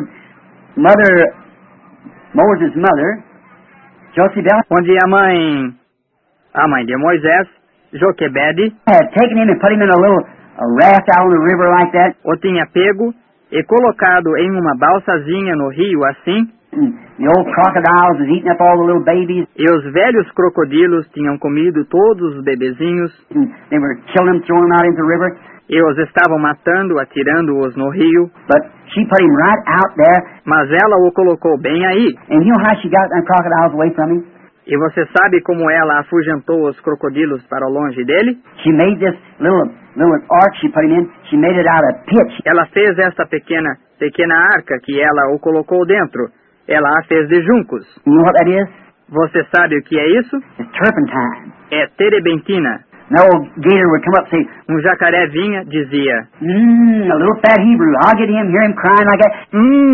Moses' mother, Jochebed, onde a mãe de Moisés, Joquebede, had taken him and put him in a raft out on the river like that. o tinha pego e colocado em uma balsazinha no rio assim, And the old crocodiles was eating up all the little babies. e os velhos crocodilos tinham comido todos os bebezinhos, And they were killing them, throwing them out into the river. e os estavam matando, atirando-os no rio, But she put him right out there. mas ela o colocou bem aí. And you know how she got them crocodiles away from him? E você sabe como ela afugentou os crocodilos para longe dele? She made this little ark she put him in. She made it out of pitch. Ela fez esta pequena arca que ela o colocou dentro. Ela a fez de juncos. You know what that is? Você sabe o que é isso? It's turpentine. É terebentina. An old gator would come up and say, Um jacaré vinha, dizia, a little fat Hebrew. I'll get him, hear him crying like that.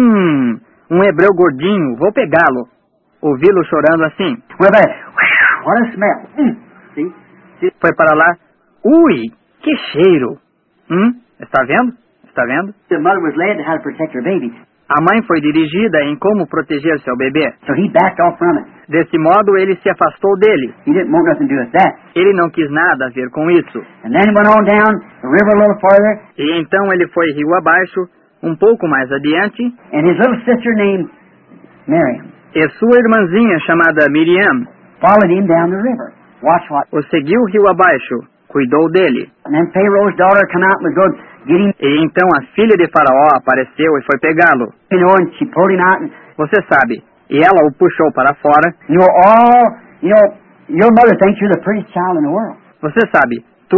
um hebreu gordinho, vou pegá-lo. Ouvi-lo chorando assim. What a smell. See? Foi para lá, ui, que cheiro. Está vendo? Está vendo? The mother was led to how to protect her baby. A mãe foi dirigida em como proteger seu bebê. So he backed off from it. Desse modo, ele se afastou dele. He didn't want nothing to do with that. Ele não quis nada a ver com isso. And then he went on down the river a little farther, E então ele foi rio abaixo, um pouco mais adiante, and his little sister named Miriam e sua irmãzinha chamada Miriam followed him down the river. Watch what. o seguiu rio abaixo, cuidou dele. And then Pharaoh's daughter come out and was going to get him, E então a filha de Faraó apareceu e foi pegá-lo. and she pulled him out. And, Você sabe, e ela o puxou para fora. your mother thinks you're the prettiest child in the world. Você sabe,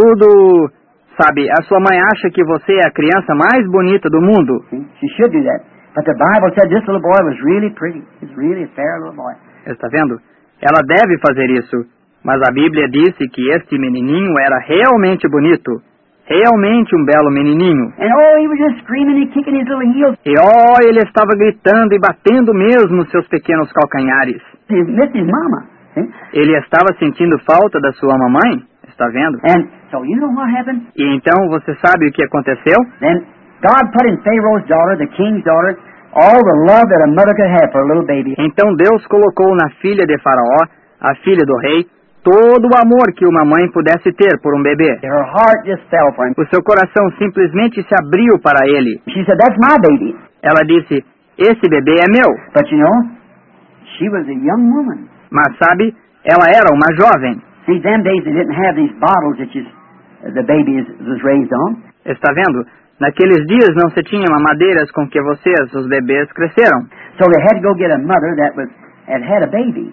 sabe, a sua mãe acha que você é a criança mais bonita do mundo. See? She should do that. But the Bible said this little boy was really pretty. He's really a fair little boy. Está vendo? Ela deve fazer isso. Mas a Bíblia disse que este menininho era realmente bonito. Realmente um belo menininho. And he was just screaming and kicking his little heels. E ele estava gritando e batendo mesmo seus pequenos calcanhares. He missed his mama. See? Ele estava sentindo falta da sua mamãe. Está vendo? And so you know what happened? E então você sabe o que aconteceu? Then God put in Pharaoh's daughter, the king's daughter, all the love that a mother could have for a little baby. Então Deus colocou na filha de Faraó, a filha do rei, todo o amor que uma mãe pudesse ter por um bebê. Her heart just fell for him. O seu coração simplesmente se abriu para ele. She said, "That's my baby." Ela disse, esse bebê é meu. But you know, she was a young woman. Mas sabe, ela era uma jovem. See, them days they didn't have these bottles that the baby was raised on. Está vendo? Naqueles dias não se tinha mamadeiras com que os bebês cresceram. So they had to go get a mother that was had a baby.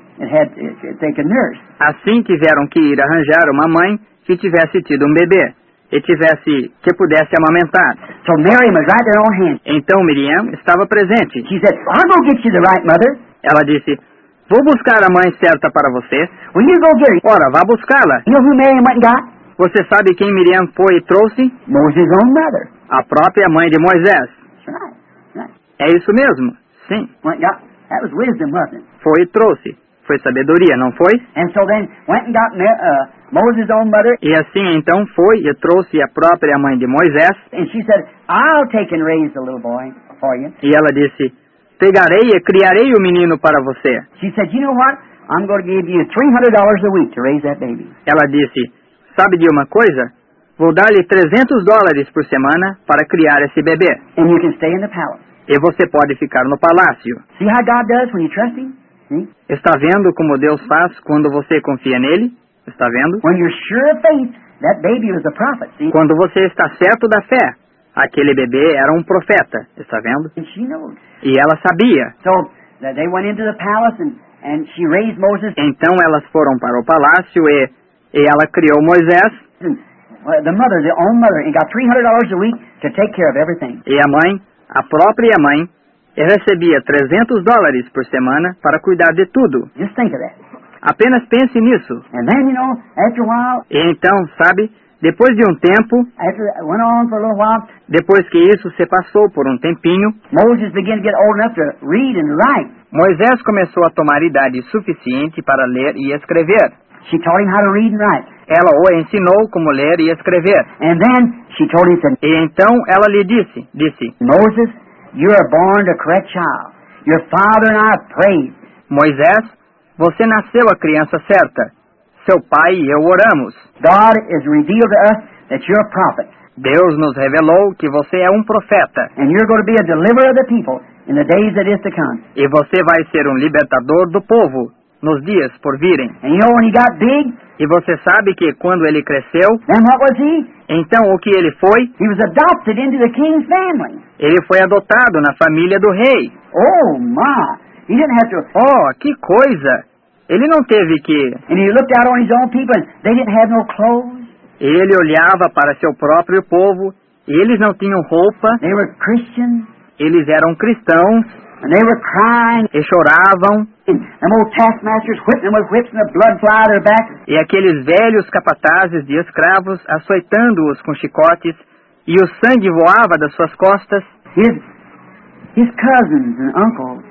They could nurse. Assim tiveram que ir arranjar uma mãe que tivesse tido um bebê e que pudesse amamentar. So Miriam was right there on hand. Então Miriam estava presente. She said, I'll go get you the right mother. Ela disse, vou buscar a mãe certa para você. Will you go get her? Ora, vá buscá-la. You know who Miriam went and got? Você sabe quem Miriam foi e trouxe? Moses' own mother. A própria mãe de Moisés. That's right. Right. É isso mesmo? Sim. Went and got, that was wisdom, wasn't it? Foi e trouxe. Foi sabedoria, não foi? And so then went and got Moses' own mother. E assim então foi e trouxe a própria mãe de Moisés. And she said, I'll take and raise the little boy for you. E ela disse, pegarei e criarei o menino para você. She said, you know what? I'm going to give you $300 a week to raise that baby. Ela disse, sabe de uma coisa? Vou dar-lhe $300 por semana para criar esse bebê. And you can stay in the palace. E você pode ficar no palácio. See how God does when you trust Him? See? Está vendo como Deus faz quando você confia nele? Está vendo? When you're sure of faith, that baby was a prophet. See? Quando você está certo da fé, aquele bebê era um profeta. Está vendo? And she knows. E ela sabia. So they went into the palace and she raised Moses. Então elas foram para o palácio e ela criou Moisés. The mother, the own mother, and got $300 a week to take care of everything. E a mãe, a própria mãe, recebia $300 por semana para cuidar de tudo. Just think of that. Apenas pense nisso. And then, you know, after a while, E então, sabe, depois de um tempo, after it went on for a little while, depois que isso se passou por um tempinho, Moses began to get old enough to read and write. Moisés começou a tomar idade suficiente para ler e escrever. She taught him how to read and write. Ela o ensinou como ler e escrever. And then she told him, said, E então ela lhe disse, Moses, you are born a correct child. Your father and I prayed. Moisés, você nasceu a criança certa. Seu pai e eu oramos. God has revealed to us that you're a prophet. Deus nos revelou que você é um profeta. And you're going to be a deliverer of the people in the days that is to come. E você vai ser um libertador do povo nos dias por virem. And you know when he got big, E você sabe que quando ele cresceu, then what was he? então o que ele foi? He was adopted into the king's family. Ele foi adotado na família do rei. Oh, my. He didn't have to... Oh, que coisa! Ele não teve que... And he looked out on his own people and they didn't have no clothes. Ele olhava para seu próprio povo e eles não tinham roupa, They were Christians. eles eram cristãos And they were crying. e choravam. And them old taskmasters whipping them with whips and the blood fly out of their back. E aqueles velhos capatazes de escravos açoitando-os com chicotes e o sangue voava das suas costas. His cousins and uncles,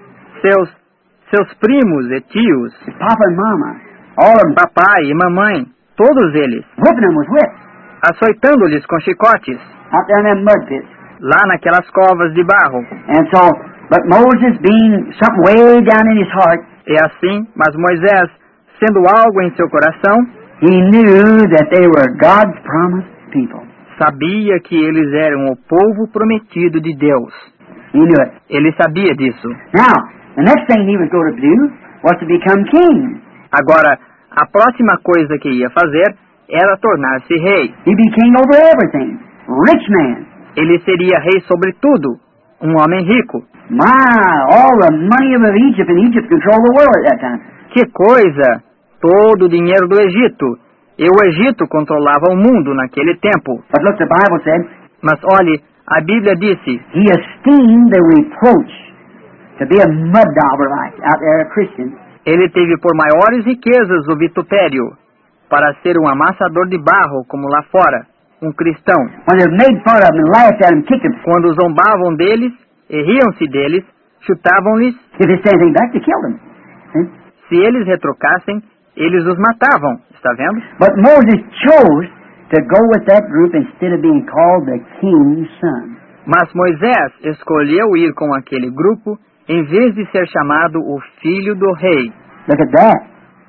Seus primos e tios, Papa and Mama, all of them papai e mamãe, todos eles, whipping them with whips açoitando-lhes com chicotes, out there in them mud pits. lá naquelas covas de barro. And so, but Moses being something way down in his heart, E assim, mas Moisés, sendo algo em seu coração, he knew that they were God's promised people. sabia que eles eram o povo prometido de Deus. He knew it. Ele sabia disso. Now, the next thing he was going to do was to become king. Agora, a próxima coisa que ia fazer era tornar-se rei. He'd be king over everything. Rich man. Ele seria rei sobre tudo, um homem rico. My, all the money of Egypt, and Egypt controlled the world at that time. Que coisa! Todo o dinheiro do Egito. E o Egito controlava o mundo naquele tempo. But look, the Bible said, Mas olhe, a Bíblia disse, he esteemed the reproach to be a mud dauber like out there, a Christian. ele teve por maiores riquezas o vitupério, para ser um amassador de barro como lá fora, um cristão. When they made fun of him and laughed at him, kicked him, Quando zombavam deles e riam-se deles, chutavam-lhes, if they said anything back, they killed him. See? se eles retrucassem, eles os matavam. Está vendo? But Moses chose to go with that group instead of being called the king's son. Mas Moisés escolheu ir com aquele grupo em vez de ser chamado o filho do rei. Look at that.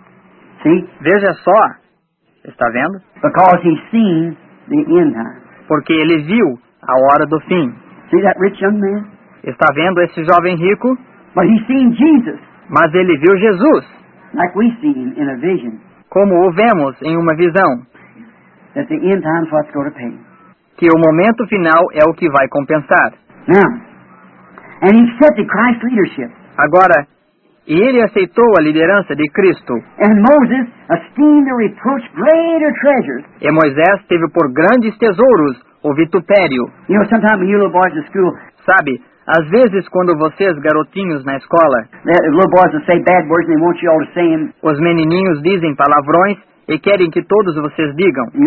See? Veja só, está vendo? Because he's seen the end time. Porque ele viu a hora do fim. See that rich young man? Está vendo esse jovem rico? But he's seen Jesus, Mas ele viu Jesus, like we see him in a vision, como o vemos em uma visão, that the end time's what's going to pay. que o momento final é o que vai compensar. Now, and he accepted Christ's leadership. Agora, E ele aceitou a liderança de Cristo. And Moses esteemed the reproach greater treasures. E Moisés teve por grandes tesouros o vitupério. You know, sometimes when you little boys at school, Sabe, às vezes quando vocês, garotinhos na escola, the little boys will say bad words and they want you all to say them. os menininhos dizem palavrões e querem que todos vocês digam. You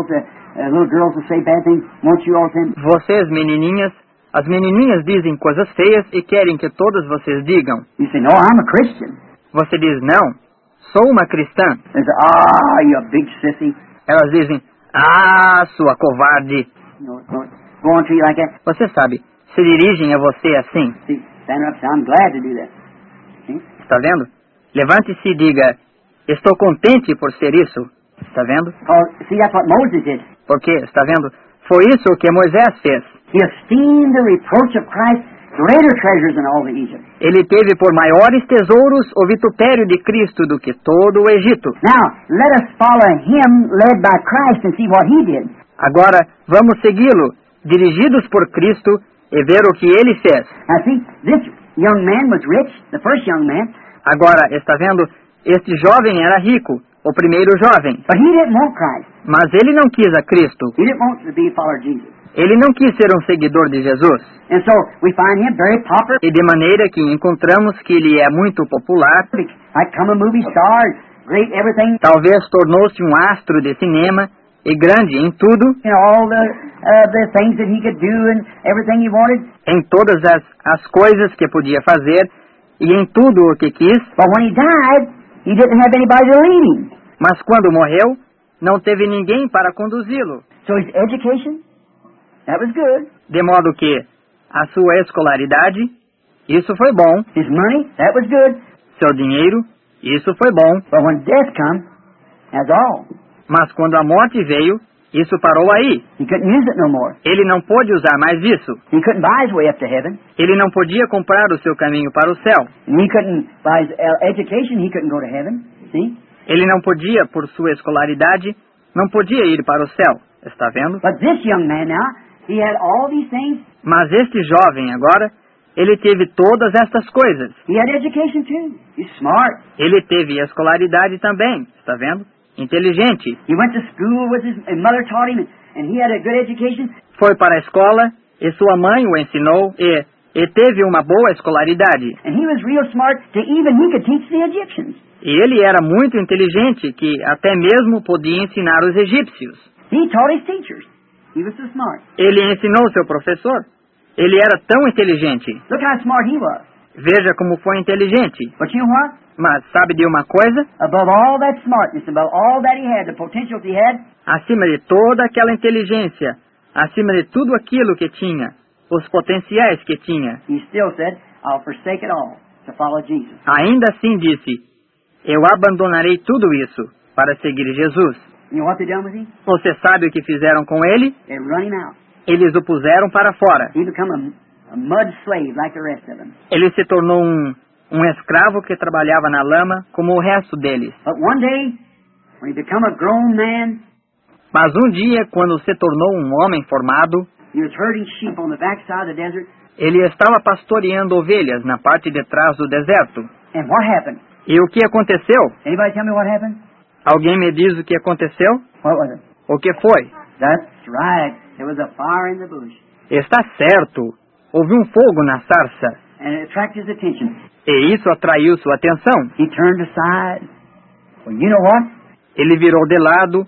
little girls will say bad things, want you all to say them. Vocês, menininhas, as menininhas dizem coisas feias e querem que todos vocês digam. You say, no, I'm a Christian. Você diz, não, sou uma cristã. They say, you big sissy. Elas dizem, ah, sua covarde. You know, go on to you like that. Você sabe, se dirigem a você assim. See, stand up, say, I'm glad to do that. See? Está vendo? Levante-se e diga, estou contente por ser isso. Está vendo? See, that's what Moses did. Porque, está vendo? Foi isso que Moisés fez. He esteemed the reproach of Christ greater treasures than all the Egypt. Ele teve por maiores tesouros o vitupério de Cristo do que todo o Egito. Now, let us follow him led by Christ and see what he did. Agora, vamos segui-lo, dirigidos por Cristo, e ver o que ele fez. Now, see, this young man was rich, the first young man, Agora, está vendo? Este jovem era rico, o primeiro jovem. but he didn't want Christ. Mas ele não quis a Cristo. He didn't want to be a follower of Jesus. Ele não quis ser um seguidor de Jesus. And so, we find him very popular, E de maneira que encontramos que ele é muito popular, like come a movie star, great everything, talvez tornou-se um astro de cinema, e grande em tudo, you know, all the things that he could do and everything he wanted. em todas as coisas que podia fazer, e em tudo o que quis, But when he died, he didn't have anybody to lead him. mas quando morreu, não teve ninguém para conduzi-lo. So his education, that was good. De modo que a sua escolaridade, isso foi bom, His money, that was good. seu dinheiro, isso foi bom, But when death come, that's all. mas quando a morte veio, isso parou aí. He couldn't use it no more. Ele não pôde usar mais isso. He couldn't buy his way up to heaven. Ele não podia comprar o seu caminho para o céu. And he couldn't buy his education. He couldn't go to heaven. See? Ele não podia, por sua escolaridade, não podia ir para o céu. Está vendo? But this young man now, he had all these things. Mas este jovem agora, ele teve todas estas coisas. He had education too. He's smart. Ele teve escolaridade também. Está vendo? Inteligente. He went to school with his mother taught him, and he had a good education. Foi para a escola e sua mãe o ensinou e teve uma boa escolaridade. And he was real smart to even he could teach the Egyptians. E ele era muito inteligente que até mesmo podia ensinar os egípcios. He taught his teachers. He was so smart. Ele ensinou seu professor. Ele era tão inteligente. Look how smart he was. Veja como foi inteligente. But you know what? Mas sabe de uma coisa? Above all that smartness, above all that he had, the potentials he had, Acima de toda aquela inteligência, acima de tudo aquilo que tinha, os potenciais que tinha, he still said, I'll forsake it all to follow Jesus. ainda assim disse, eu abandonarei tudo isso para seguir Jesus. You know what they done with him? Você sabe o que fizeram com ele? They run him out. Eles o puseram para fora. He become a mud slave like the rest of them. Ele se tornou um escravo que trabalhava na lama como o resto deles. But one day, when he become a grown man, Mas um dia, quando se tornou um homem formado, he was herding sheep on the backside of the desert. ele estava pastoreando ovelhas na parte de trás do deserto. And what happened? E o que aconteceu? Anybody tell me what happened? Alguém me diz o que aconteceu? What was it? O que foi? That's right. There was a fire in the bush. Está certo. Houve um fogo na sarça. And it attracted his attention. E isso atraiu sua atenção. He turned aside. Well, you know what? Ele virou de lado.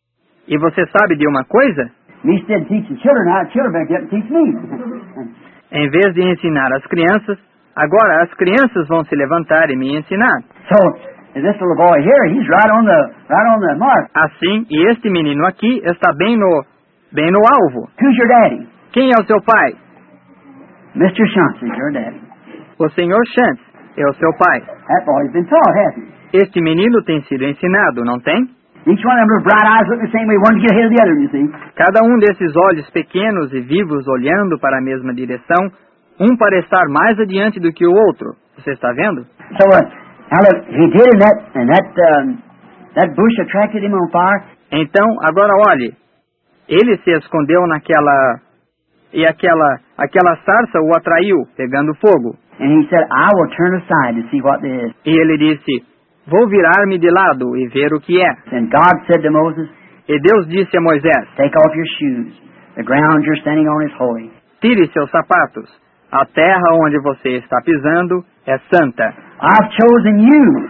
E você sabe de uma coisa? Instead of teaching children, now children better get and teach me. Em vez de ensinar as crianças, agora as crianças vão se levantar e me ensinar. So, this little boy here, he's right on the mark. Assim, e este menino aqui está bem no alvo. Who's your daddy? Quem é o seu pai? Mr. Shantz is your daddy. O Sr. Chance é o seu pai. That boy's been taught, hasn't he? Este menino tem sido ensinado, não tem? Each one of them little bright eyes looking the same way, one to get ahead of the other, you see. Cada um desses olhos pequenos e vivos olhando para a mesma direção, um para estar mais adiante do que o outro. Você está vendo? So, now look, he did, and that bush attracted him on fire. Então, agora olhe, ele se escondeu naquela... E aquela sarça o atraiu, pegando fogo. And he said, I will turn aside to see what this is. E ele disse, vou virar-me de lado e ver o que é. And God said to Moses, E Deus disse a Moisés, take off your shoes. The ground you're standing on is holy. tire seus sapatos. A terra onde você está pisando é santa. I've chosen you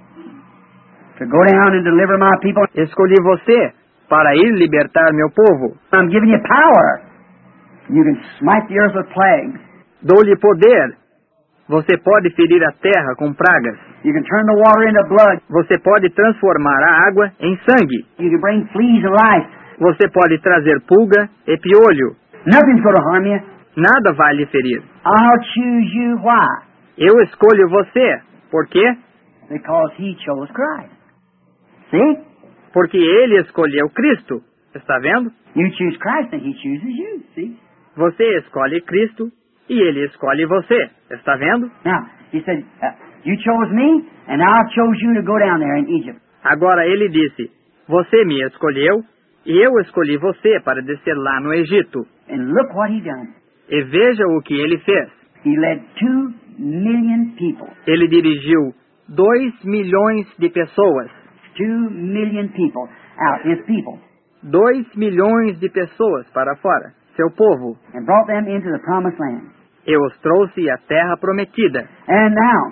to go down and deliver my people. Escolhi você para ir libertar meu povo. I'm giving you power. You can smite the earth with plagues. Dou-lhe poder. Você pode ferir a terra com pragas. You can turn the water into blood. Você pode transformar a água em sangue. You can bring fleas and lice. Você pode trazer pulga e piolho. Nothing's going to harm you. Nada vai lhe ferir. I'll choose you. Why? Eu escolho você. Por quê? Because he chose Christ. See? Porque ele escolheu Cristo. Está vendo? You choose Christ and he chooses you. See? Você escolhe Cristo e ele escolhe você. Está vendo? Now, he said, you chose me and I chose you to go down there in Egypt. Agora ele disse, você me escolheu e eu escolhi você para descer lá no Egito. And look what he done. E veja o que ele fez. He led 2 million people. Ele dirigiu 2 milhões de pessoas. 2 million people out, his people. 2 milhões de pessoas para fora, seu povo. And brought them into the promised land. E os trouxe à terra prometida. And now,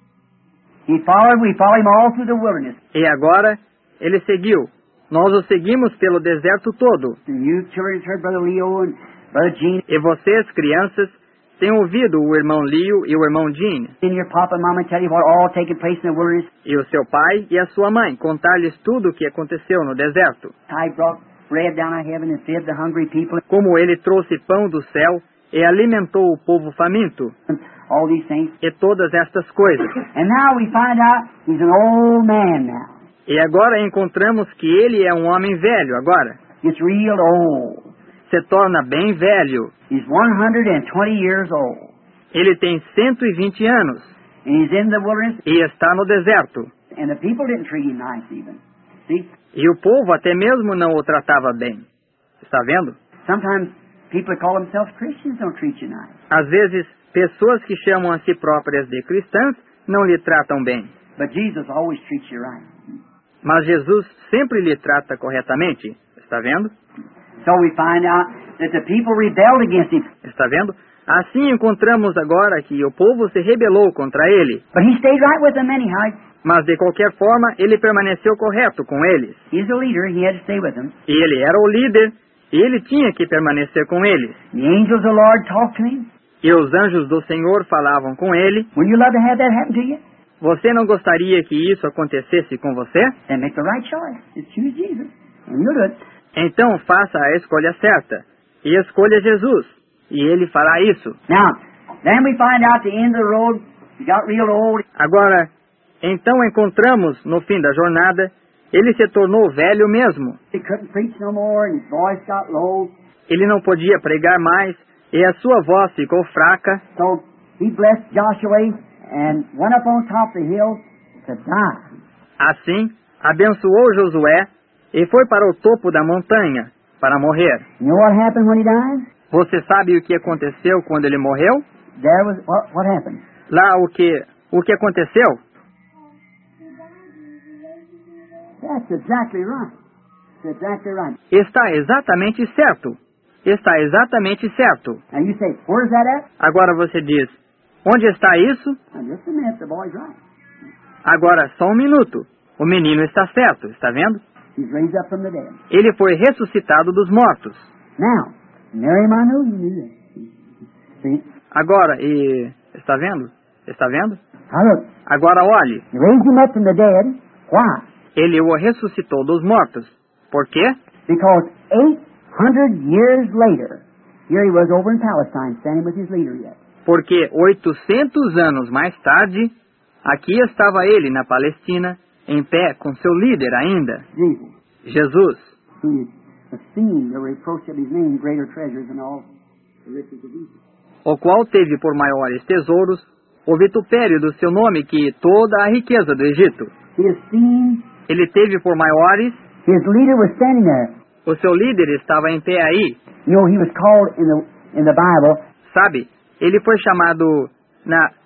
we followed him all through the wilderness. E agora, ele seguiu. Nós o seguimos pelo deserto todo. And you children heard Brother Leo and Brother Gene. E vocês, crianças, têm ouvido o irmão Leo e o irmão Gene. And your papa and mama tell you what all taking place in the wilderness. E o seu pai e a sua mãe contar-lhes tudo o que aconteceu no deserto. I brought bread down out of heaven and fed the hungry people. Como ele trouxe pão do céu e alimentou o povo faminto. And all these things. E todas estas coisas. And now we find out he's an old man now. E agora encontramos que ele é um homem velho agora. Gets real old. Se torna bem velho. He's 120 years old. Ele tem 120 anos. And he's in the wilderness. E está no deserto. And the people didn't treat him nice even. See? E o povo até mesmo não o tratava bem. Está vendo? Sometimes people that call themselves Christians don't treat you nice. Às vezes, pessoas que chamam a si próprias de cristãs não lhe tratam bem. But Jesus always treats you right. Mas Jesus sempre lhe trata corretamente. Está vendo? So we find out that the people rebelled against him. Está vendo? Assim encontramos agora que o povo se rebelou contra ele. But he stayed right with them anyhow. Mas de qualquer forma, ele permaneceu correto com eles. He's a leader, he had to stay with them. E ele era o líder, e ele tinha que permanecer com eles. The angels of the Lord talked to him. E os anjos do Senhor falavam com ele. Would you love to have that happen to you? Você não gostaria que isso acontecesse com você? Then make the right choice. Just choose Jesus. And you'll do it. Então faça a escolha certa. E escolha Jesus. E ele fará isso. Now, then we find out the end of the road, he got real old. Agora, então encontramos, no fim da jornada, ele se tornou velho mesmo. He couldn't preach no more, and his voice got low. Ele não podia pregar mais, e a sua voz ficou fraca. So he blessed Joshua and went up on top of the hill to die. Assim, abençoou Josué e foi para o topo da montanha para morrer. You know what happened when he died? Você sabe o que aconteceu quando ele morreu? There was what happened? Lá o que aconteceu? That's exactly right. That's exactly right. Está exatamente certo. Está exatamente certo. Now you say, where's that at? Agora você diz, onde está isso? Now just a minute, the boy's right. Agora, só um minuto. O menino está certo, está vendo? He's raised up from the dead. Ele foi ressuscitado dos mortos. Now, Mary Manu, you knew that. See? Agora, está vendo? Está vendo? Now look, Agora olhe, you raised him up from the dead. Why? ele o ressuscitou dos mortos. Por quê? Because 800 years later, here he was over in Palestine, standing with his leader yet. Porque 800 anos mais tarde, aqui estava ele na Palestina, em pé com seu líder ainda, Jesus, Who esteemed the reproach of his name greater treasures than all the riches of Egypt. o qual teve por maiores tesouros o vitupério do seu nome que toda a riqueza do Egito. He esteemed, Ele teve por maiores, his leader was standing there. o seu líder estava em pé aí. You know, he was called in the Bible, Sabe, ele foi chamado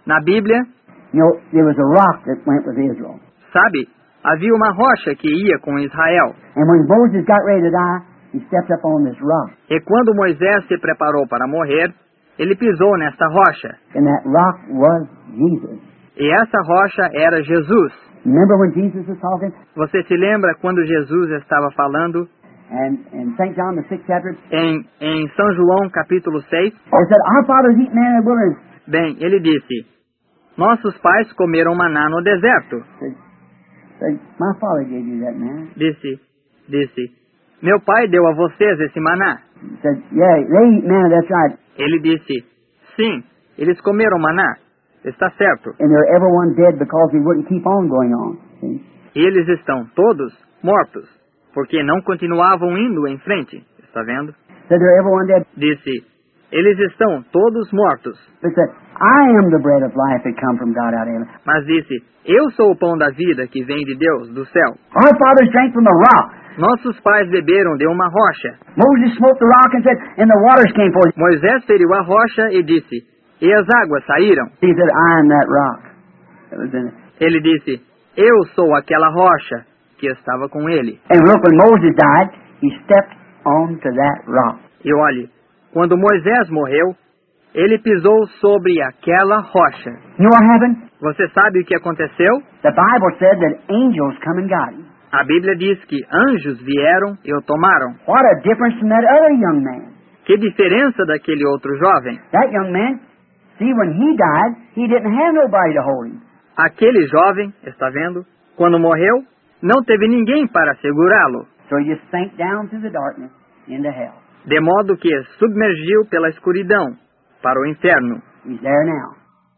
Na Bíblia, you know, there was a rock that went with Israel. sabe, havia uma rocha que ia com Israel. And when Moses got ready to die, he stepped up on this rock. E quando Moisés se preparou para morrer, ele pisou nesta rocha. And that rock was Jesus. E essa rocha era Jesus. Remember when Jesus was talking? Você se lembra quando Jesus estava falando And in St. John, the 6th chapter, em São João, capítulo 6? he said, our fathers eat manna in the wilderness. Bem, ele disse, nossos pais comeram maná no deserto. Said, my father gave you that manna. Disse, meu pai deu a vocês esse maná. He said, yeah, they eat manna, that's right. Ele disse, sim, eles comeram maná. Está certo. And they're everyone dead because he wouldn't keep on going on. See? Eles estão todos mortos, porque não continuavam indo em frente. Está vendo? Said they're everyone dead. Disse, eles estão todos mortos. But said, I am the bread of life that come from God out of heaven. Mas disse, eu sou o pão da vida que vem de Deus, do céu. Our fathers drank from a rock. Nossos pais beberam de uma rocha. Moses smote the rock and said, and the waters came forth. Moisés feriu a rocha e disse, e as águas saíram. He said, I am that rock that was in it. Ele disse, eu sou aquela rocha que estava com ele. And look, when Moses died, he stepped onto that rock. E olhe, quando Moisés morreu, ele pisou sobre aquela rocha. You know what happened? Você sabe o que aconteceu? The Bible said that angels come and got him. A Bíblia diz que anjos vieram e o tomaram. What a difference from that other young man. Que diferença daquele outro jovem? That young man, see, when he died, he didn't have nobody to hold him. Aquele jovem, está vendo? Quando morreu, não teve ninguém para segurá-lo. So he just sank down through the darkness into hell. De modo que submergiu pela escuridão para o inferno. He's there now.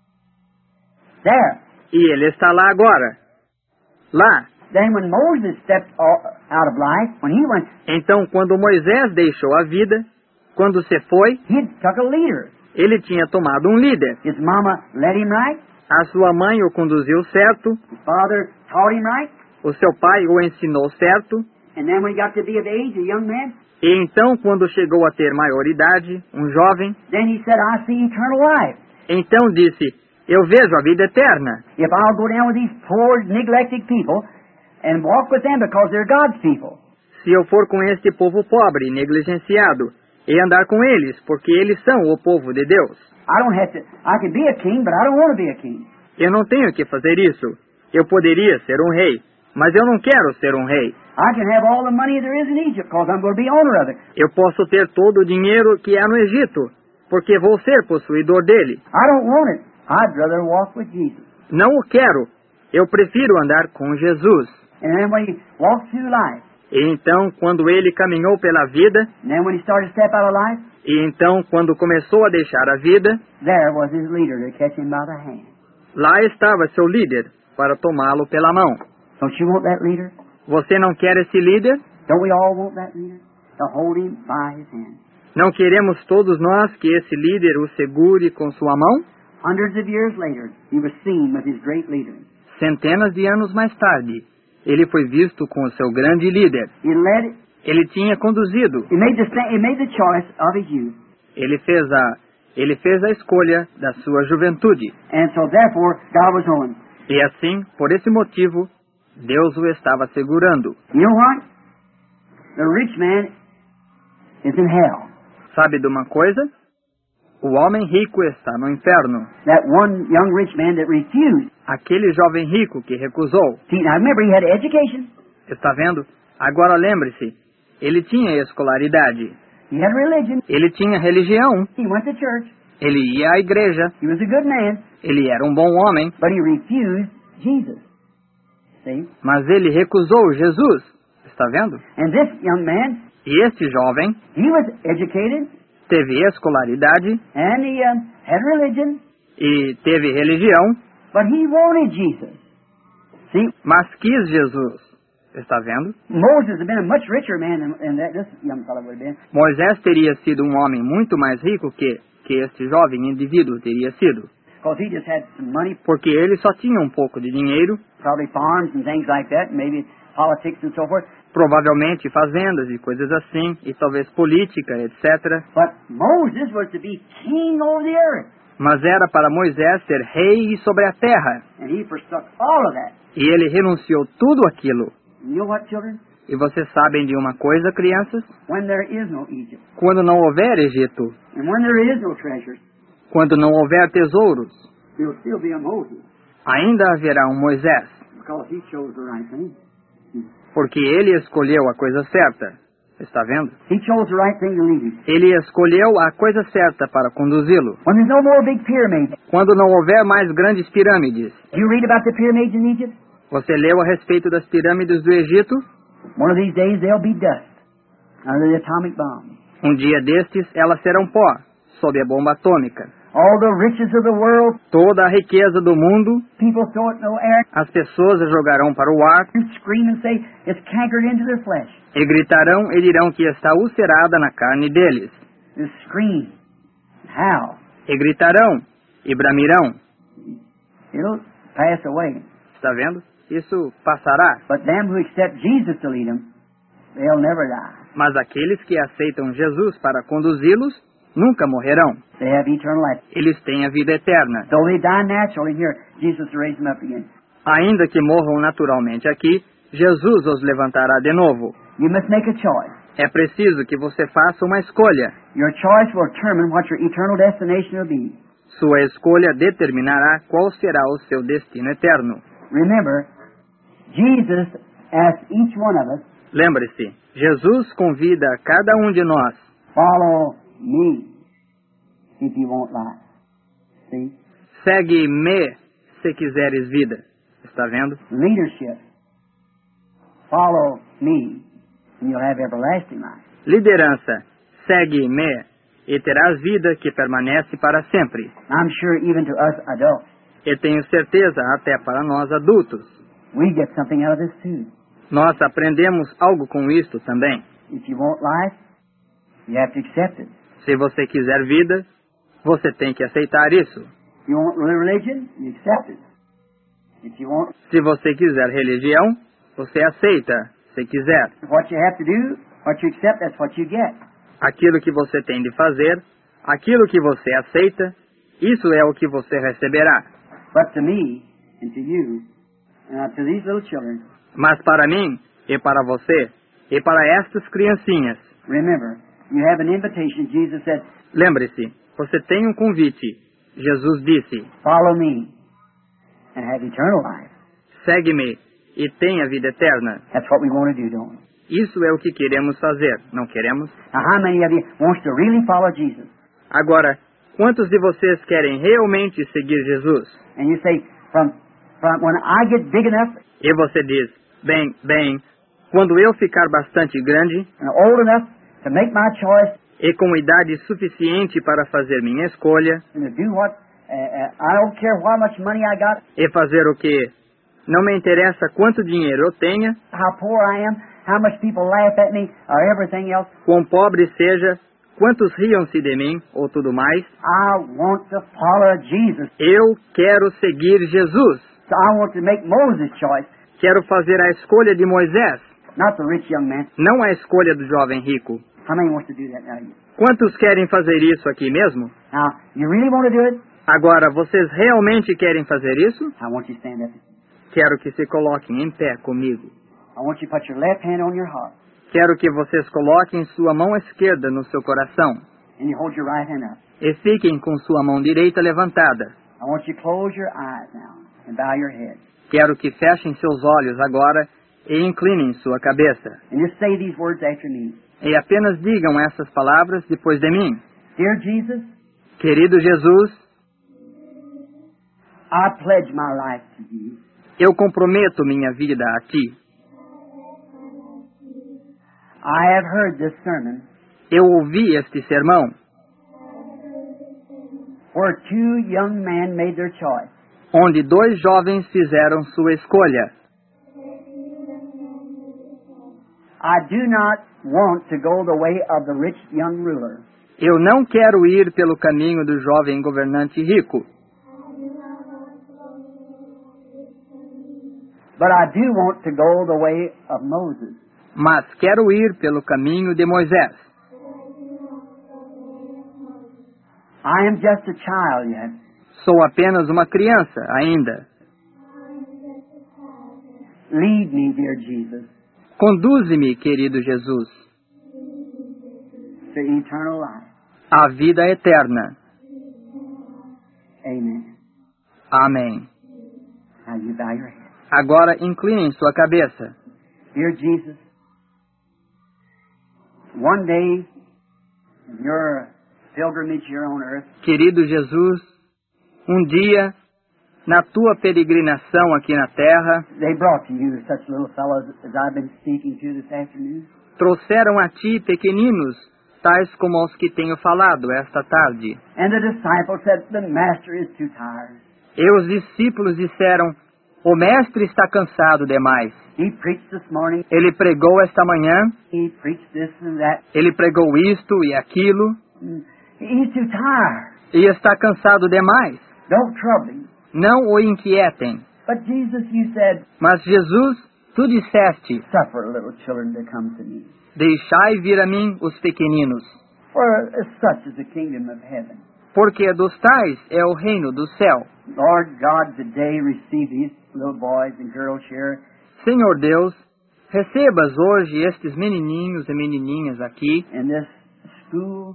There. E ele está lá agora. Lá. Then when Moses stepped out of life, when he went, Então, quando Moisés deixou a vida, quando se foi, he took a leader. ele tinha tomado um líder. His mama led him right. A sua mãe o conduziu certo, His father taught him right. o seu pai o ensinou certo, And then when he got to be of age, a young man, e então, quando chegou a ter maioridade, um jovem, then he said, I see eternal life. então disse, eu vejo a vida eterna. If I'll go down with these poor, neglected people and walk with them because they're God's people. Se eu for com este povo pobre, negligenciado, e andar com eles, porque eles são o povo de Deus. I can be a king, but I don't want to be a king. Eu não tenho que fazer isso. Eu poderia ser um rei, mas eu não quero ser um rei. I can have all the money there is in Egypt because I'm going to be owner of it. Eu posso ter todo o dinheiro que há no Egito, porque vou ser possuidor dele. I don't want it. I'd rather walk with Jesus. Não o quero. Eu prefiro andar com Jesus. And then when he walked through life, E então, quando ele caminhou pela vida, and then when he started to step out of life, e então, quando começou a deixar a vida, there was his leader to catch him by the hand. lá estava seu líder para tomá-lo pela mão. Don't you want that leader? Você não quer esse líder? Don't we all want that leader? To hold him by his hand. Não queremos todos nós que esse líder o segure com sua mão? Hundreds of years later, he was seen with his great leader. Centenas de anos mais tarde, ele foi visto com o seu grande líder. He led. Ele tinha conduzido. He made the choice of his youth. Ele fez a escolha da sua juventude. And so therefore, God was on him. E assim, por esse motivo, Deus o estava segurando. You know what? The rich man is in hell. Sabe de uma coisa? O homem rico está no inferno. That one young rich man that refused. Aquele jovem rico que recusou. See, now remember, he had education. Está vendo? Agora lembre-se, ele tinha escolaridade. He had religion. Ele tinha religião. He went to church. Ele ia à igreja. He was a good man. Ele era um bom homem. But he refused Jesus. See? Mas ele recusou Jesus. Está vendo? And this young man, E este jovem he was educated. teve escolaridade And he had religion. e teve religião, But he wanted Jesus. See? mas quis Jesus. Está vendo? Moses had been a much richer man than this young fellow would have been. Moisés teria sido um homem muito mais rico que este jovem indivíduo teria sido. Because he just had some money, Porque ele só tinha um pouco de dinheiro, probably farms and things like that, maybe politics and so forth. provavelmente fazendas e coisas assim, e talvez política, etc. But Moses was to be king over the earth. Mas era para Moisés ser rei sobre a terra. And he forsook all of that. E ele renunciou tudo aquilo. And you know what, children? E vocês sabem de uma coisa, crianças? When there is no Egypt, Quando não houver Egito, and when there is no treasures, quando não houver tesouros, there'll still be a Moses, ainda haverá um Moisés, because he chose the right thing. porque ele escolheu a coisa certa. Está vendo? He chose the right thing to lead him. Ele escolheu a coisa certa para conduzi-lo. When there's no more big pyramids, Quando não houver mais grandes pirâmides. do you read about the pyramids in Egypt? Você leu a respeito das pirâmides do Egito? One of these days they'll be dust under the atomic bomb. Um dia destes, elas serão pó, sob a bomba atômica. All the riches of the world, Toda a riqueza do mundo, people throw it in the air as pessoas a jogarão para o ar and scream and say it's cankered into their flesh. e gritarão e dirão que está ulcerada na carne deles. They scream, howl. E gritarão e bramirão. It'll pass away. Está vendo? Isso passará. But them who accept Jesus to lead them, they'll never die. Mas aqueles que aceitam Jesus para conduzi-los, nunca morrerão. They have eternal life. Eles têm a vida eterna. Though they die naturally here, Jesus will raise them up again. Ainda que morram naturalmente aqui, Jesus os levantará de novo. You must make a choice. É preciso que você faça uma escolha. Your choice will determine what your eternal destination will be. Sua escolha determinará qual será o seu destino eterno. Remember, Jesus asked each one of us, Lembre-se, Jesus convida a cada um de nós. follow me if you want life. See? Segue-me se quiseres vida. Está vendo? Leadership. Follow me and you'll have everlasting life. Liderança. Segue-me e terás vida que permanece para sempre. I'm sure even to us adults, E tenho certeza, até para nós adultos, we get something out of this too. nós aprendemos algo com isto também. If you want life, you have to accept it. Se você quiser vida, você tem que aceitar isso. If you want religion, you accept it. If you want Se você quiser religião, você aceita, se quiser. what you have to do, what you accept, that's what you get. Aquilo que você tem de fazer, aquilo que você aceita, isso é o que você receberá. But to me and to you and to these little children, Mas para mim, e para você, e para estas criancinhas, remember, you have an invitation. Jesus said, lembre-se, você tem um convite. Jesus disse, follow me and have eternal life. segue-me e tenha vida eterna. That's what we want to do, don't we? Isso é o que queremos fazer, não queremos? Now, how many of you wants to really follow Jesus? Agora, quantos de vocês querem realmente seguir Jesus? And you say, from when I get big enough E você diz, bem, quando eu ficar bastante grande and old enough to make my choice e com idade suficiente para fazer minha escolha and to do what, I don't care how much money I got, e fazer o que não me interessa quanto dinheiro eu tenha, how poor I am, how much people laugh at me, or everything else. quão pobre seja, quantos riam-se de mim ou tudo mais, I want to follow Jesus. eu quero seguir Jesus. So I want to make Moses' choice, Quero fazer a escolha de Moisés, not the rich young man. não a escolha do jovem rico. How many wants to do that now? Quantos querem fazer isso aqui mesmo? Now, you really want to do it? Agora, vocês realmente querem fazer isso? I want you to stand up. Quero que se coloquem em pé comigo. I want you to put your left hand on your heart Quero que vocês coloquem sua mão esquerda no seu coração and you hold your right hand up. e fiquem com sua mão direita levantada. I want you to close your eyes now and bow your head. Quero que fechem seus olhos agora e inclinem sua cabeça. And just say these words after me. E apenas digam essas palavras depois de mim. Dear Jesus, Querido Jesus, I pledge my life to you. eu comprometo minha vida a Ti. I have heard this sermon Eu ouvi este sermão where two young men made their choice. onde dois jovens fizeram sua escolha. I do not want to go the way of the rich young ruler. Eu não quero ir pelo caminho do jovem governante rico, But I do want to go the way of Moses. mas quero ir pelo caminho de Moisés. I am just a child yet. Sou apenas uma criança ainda. Lead me, dear Jesus, Conduze-me, querido Jesus, to eternal life. à vida eterna. Amen. Amém. Now you bow your head. Agora incline sua cabeça. Dear Jesus, one day in your pilgrimage here on earth, Querido Jesus, um dia, na tua peregrinação aqui na terra, they brought to you such little fellows as I've been speaking to this afternoon. trouxeram a ti pequeninos, tais como os que tenho falado esta tarde. And the disciples said, the master is too tired. E os discípulos disseram, o mestre está cansado demais. He preached this morning. Ele pregou esta manhã, He preached this and that. ele pregou isto e aquilo, He's too tired. e está cansado demais. Don't trouble him. Não o inquietem. But Jesus, you said, Mas Jesus, tu disseste, suffer little children to come to me. deixai vir a mim os pequeninos, For such is the kingdom of heaven. porque dos tais é o reino do céu. Lord God, today receive these little boys and girls here. Senhor Deus, recebas hoje estes menininhos e menininhas aqui, In this school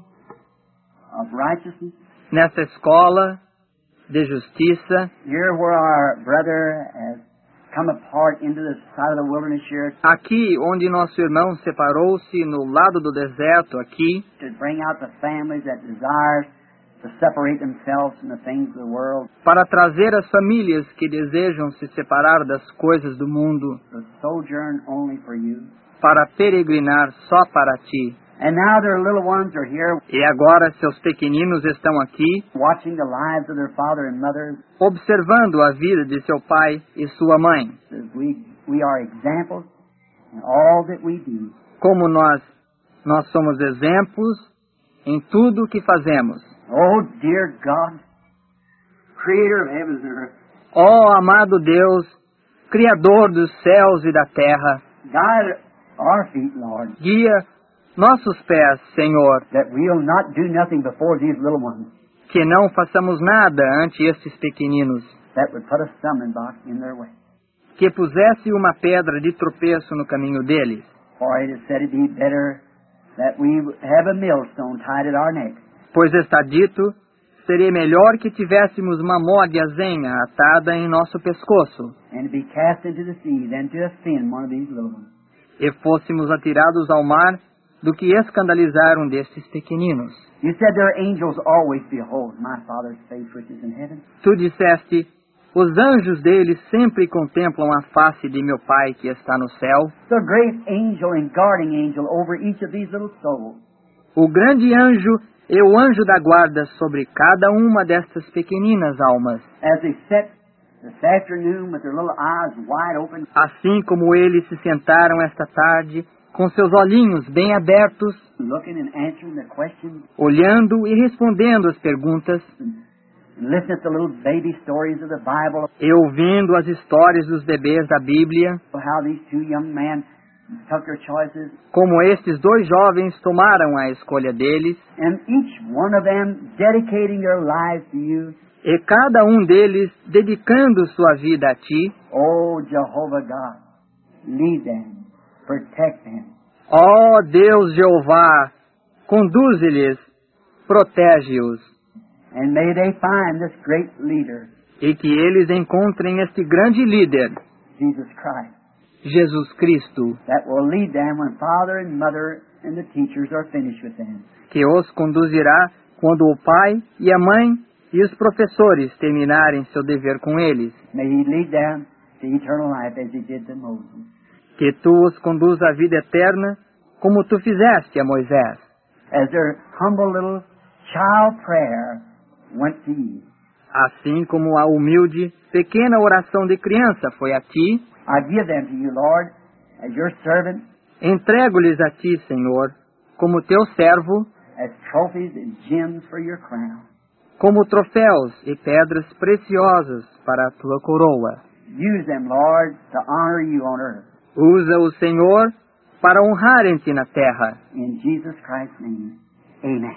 of righteousness, nesta escola de justiça, here where our brother has come apart into the side of the wilderness here aqui onde nosso irmão separou-se no lado do deserto aqui, to bring out the families that desire to separate themselves from the things of the world, para trazer as famílias que desejam se separar das coisas do mundo, to sojourn only for you. para peregrinar só para ti. And now their little ones are here E agora seus pequeninos estão aqui, watching the lives of their father and mother. observando a vida de seu pai e sua mãe. As we are examples in all that we do. Como nós somos exemplos em tudo o que fazemos. Oh, dear God, creator of heavens and earth, Ó amado Deus, Criador dos céus e da terra, guide our feet, Lord, guia nossos pés, Senhor, that we'll not do nothing before these little ones que não façamos nada ante estes pequeninos, that would put a stumbling block in their way. que pusesse uma pedra de tropeço no caminho deles. For it is said it'd be better that we have a millstone tied at our neck Pois está dito, seria melhor que tivéssemos uma mó de azenha atada em nosso pescoço, and to be cast into the sea than to offend one of these little ones. e fôssemos atirados ao mar, do que escandalizar um destes pequeninos. You said their angels always behold my Father's face which is in heaven. Tu disseste, os anjos deles sempre contemplam a face de meu Pai que está no céu. The great angel and guarding angel over each of these little souls. O grande anjo e o anjo da guarda sobre cada uma destas pequeninas almas. As they sit this afternoon with their little eyes wide open, Assim como eles se sentaram esta tarde, com seus olhinhos bem abertos, looking and answering the questions, olhando e respondendo as perguntas, and listening to the little baby stories of the Bible, e ouvindo as histórias dos bebês da Bíblia, how these two young men took their choices, como estes dois jovens tomaram a escolha deles, and each one of them dedicating their lives to you. e cada um deles dedicando sua vida a ti. Oh, Jehovah God, lead them, protect them. Ó Deus Jeová, conduze-lhes, protege-os, And may they find this great leader, e que eles encontrem este grande líder, Jesus Christ, Jesus Cristo, that will lead them when father and mother and the teachers are finished with them. que os conduzirá quando o pai e a mãe e os professores terminarem seu dever com eles. May He lead them to eternal life as He did to Moses. Que tu os conduza à vida eterna, como tu fizeste a Moisés. As their humble little child prayer went to you. Assim como a humilde, pequena oração de criança foi a ti, I give them to you, Lord, as your servant, entrego-lhes a ti, Senhor, como teu servo, as trophies and gems for your crown. como troféus e pedras preciosas para a tua coroa. Use them, Lord, to honor you on earth. Usa o Senhor para honrarem-te na terra. In Jesus Christ's name, amen.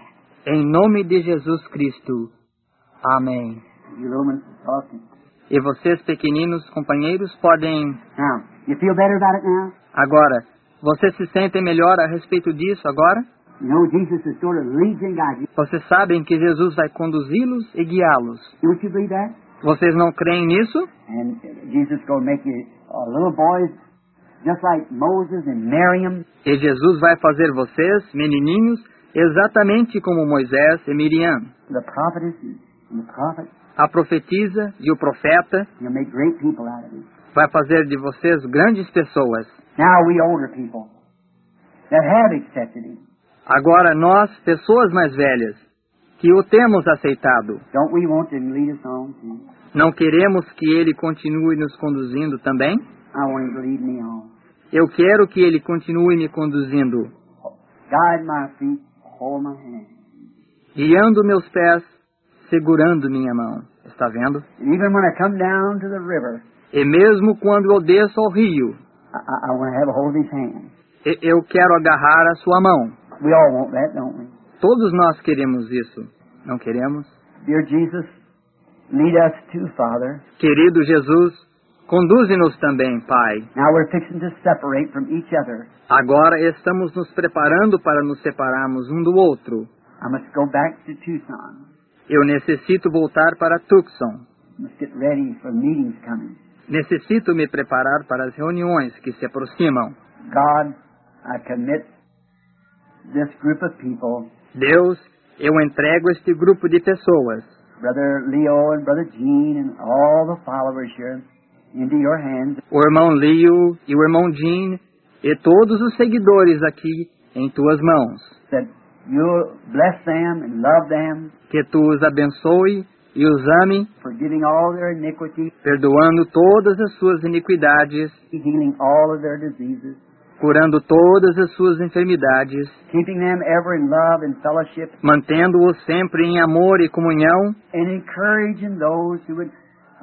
Em nome de Jesus Cristo. Amém. You little ones, talking. E vocês, pequeninos companheiros, podem... Now, you feel better about it now? Agora, vocês se sentem melhor a respeito disso agora? You know Jesus is sort of leads and guides you. Vocês sabem que Jesus vai conduzi-los e guiá-los. Don't you believe that? Vocês não creem nisso? And Jesus is going to make you little boys just like Moses and Miriam. E Jesus vai fazer vocês, menininhos, exatamente como Moisés e Miriam. The prophetess and the prophet. A profetisa e o profeta. He'll make great people out of you. Vai fazer de vocês grandes pessoas. Now we older people that have accepted Him. Agora nós, pessoas mais velhas, que o temos aceitado, Don't we want Him to lead us on? Too? não queremos que Ele continue nos conduzindo também? I want Him to lead me on. Eu quero que Ele continue me conduzindo, Guide my feet, hold my hand. guiando meus pés, segurando minha mão. Está vendo? And even when I come down to the river, E mesmo quando eu desço ao rio, I want to have a hold of His hand. eu quero agarrar a sua mão. We all want that, don't we? Todos nós queremos isso, não queremos? Dear Jesus, lead us too, Father. Querido Jesus, conduze-nos também, Pai. Now we're fixing to separate from each other. Agora estamos nos preparando para nos separarmos um do outro. I must go back to Tucson. Eu necessito voltar para Tucson. Must get ready for meetings coming. Necessito me preparar para as reuniões que se aproximam. God, I commit this group of people, Deus, eu entrego este grupo de pessoas, Brother Leo and Brother Gene and all the followers here, into your hands. o irmão Leo e o irmão Jean e todos os seguidores aqui em tuas mãos. That you bless them and love them, Que tu os abençoe e os ame, forgiving all their iniquity, perdoando todas as suas iniquidades, healing all of their diseases, curando todas as suas enfermidades, keeping them ever in love and fellowship, mantendo-os sempre em amor e comunhão, and encouraging those who would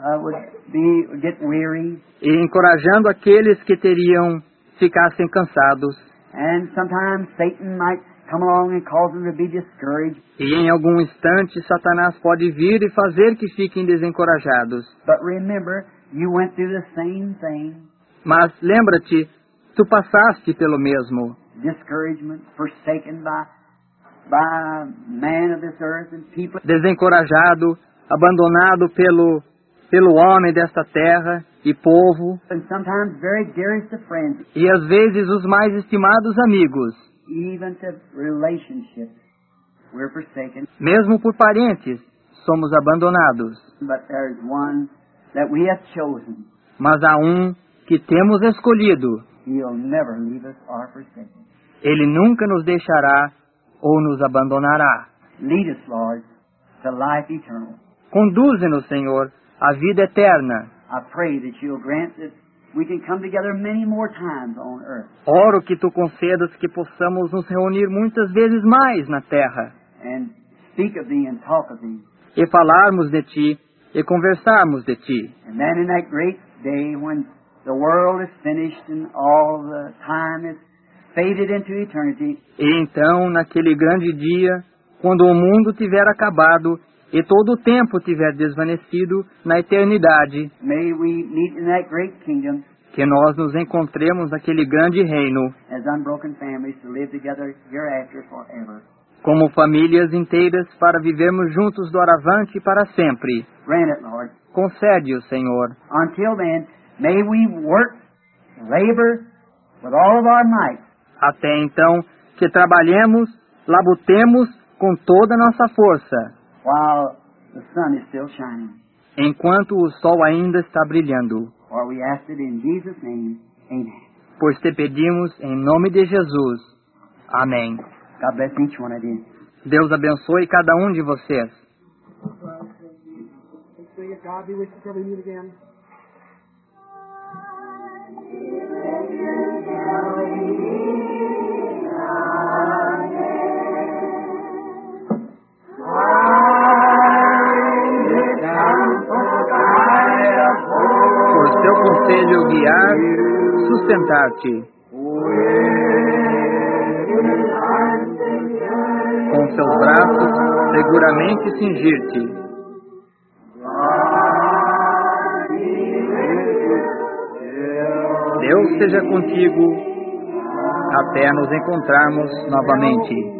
get weary. e encorajando aqueles que ficassem cansados. And sometimes Satan might come along and cause them to be discouraged. E em algum instante Satanás pode vir e fazer que fiquem desencorajados. But remember, you went through the same thing. Mas lembra-te, tu passaste pelo mesmo. Discouragement, forsaken by man of this earth and people. Desencorajado, abandonado pelo homem desta terra e povo. And sometimes very dearest of friends. E às vezes os mais estimados amigos. Even to relationships, we're forsaken. Mesmo por parentes, somos abandonados. But there's one that we have chosen. Mas há um que temos escolhido. He'll never leave us or forsake us. Ele nunca nos deixará ou nos abandonará. Lead us, Lord, to life eternal. Conduze-nos, Senhor, à vida eterna. I pray that you'll grant that we can come together many more times on earth. Oro que tu concedas que possamos nos reunir muitas vezes mais na terra. And speak of thee and talk of thee. E falarmos de ti e conversarmos de ti. And then in that great day when the world is finished and all the time is faded into eternity. E então, naquele grande dia, quando o mundo tiver acabado e todo o tempo tiver desvanecido na eternidade, May we meet in that great kingdom que nós nos encontremos naquele grande reino, as unbroken families to live together hereafter forever. como famílias inteiras para vivermos juntos doravante para sempre. Grant it, Lord. Concede-o, Senhor. Until then, may we work, labor with all of our might. Até então, que trabalhemos, labutemos com toda a nossa força, While the sun is still shining. enquanto o sol ainda está brilhando. For we ask it in Jesus' name. Amen. Pois te pedimos em nome de Jesus. Amém. God bless each one of you. Deus abençoe cada um de vocês. God be with you till we meet again. Por seu conselho guiar, sustentar-te. Com seus braços seguramente cingir-te. Deus seja contigo até nos encontrarmos novamente.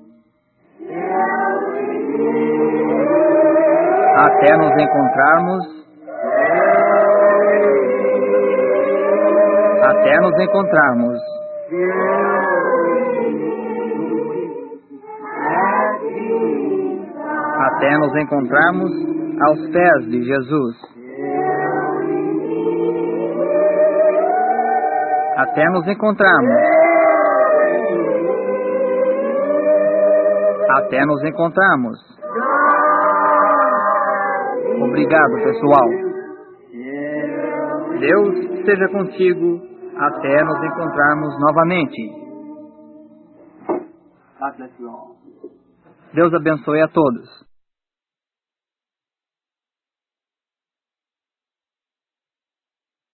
Até nos encontrarmos. Até nos encontrarmos. Até nos encontrarmos aos pés de Jesus. Até nos encontrarmos. Até nos encontrarmos. Obrigado, pessoal. Deus seja contigo até nos encontrarmos novamente. Deus abençoe a todos.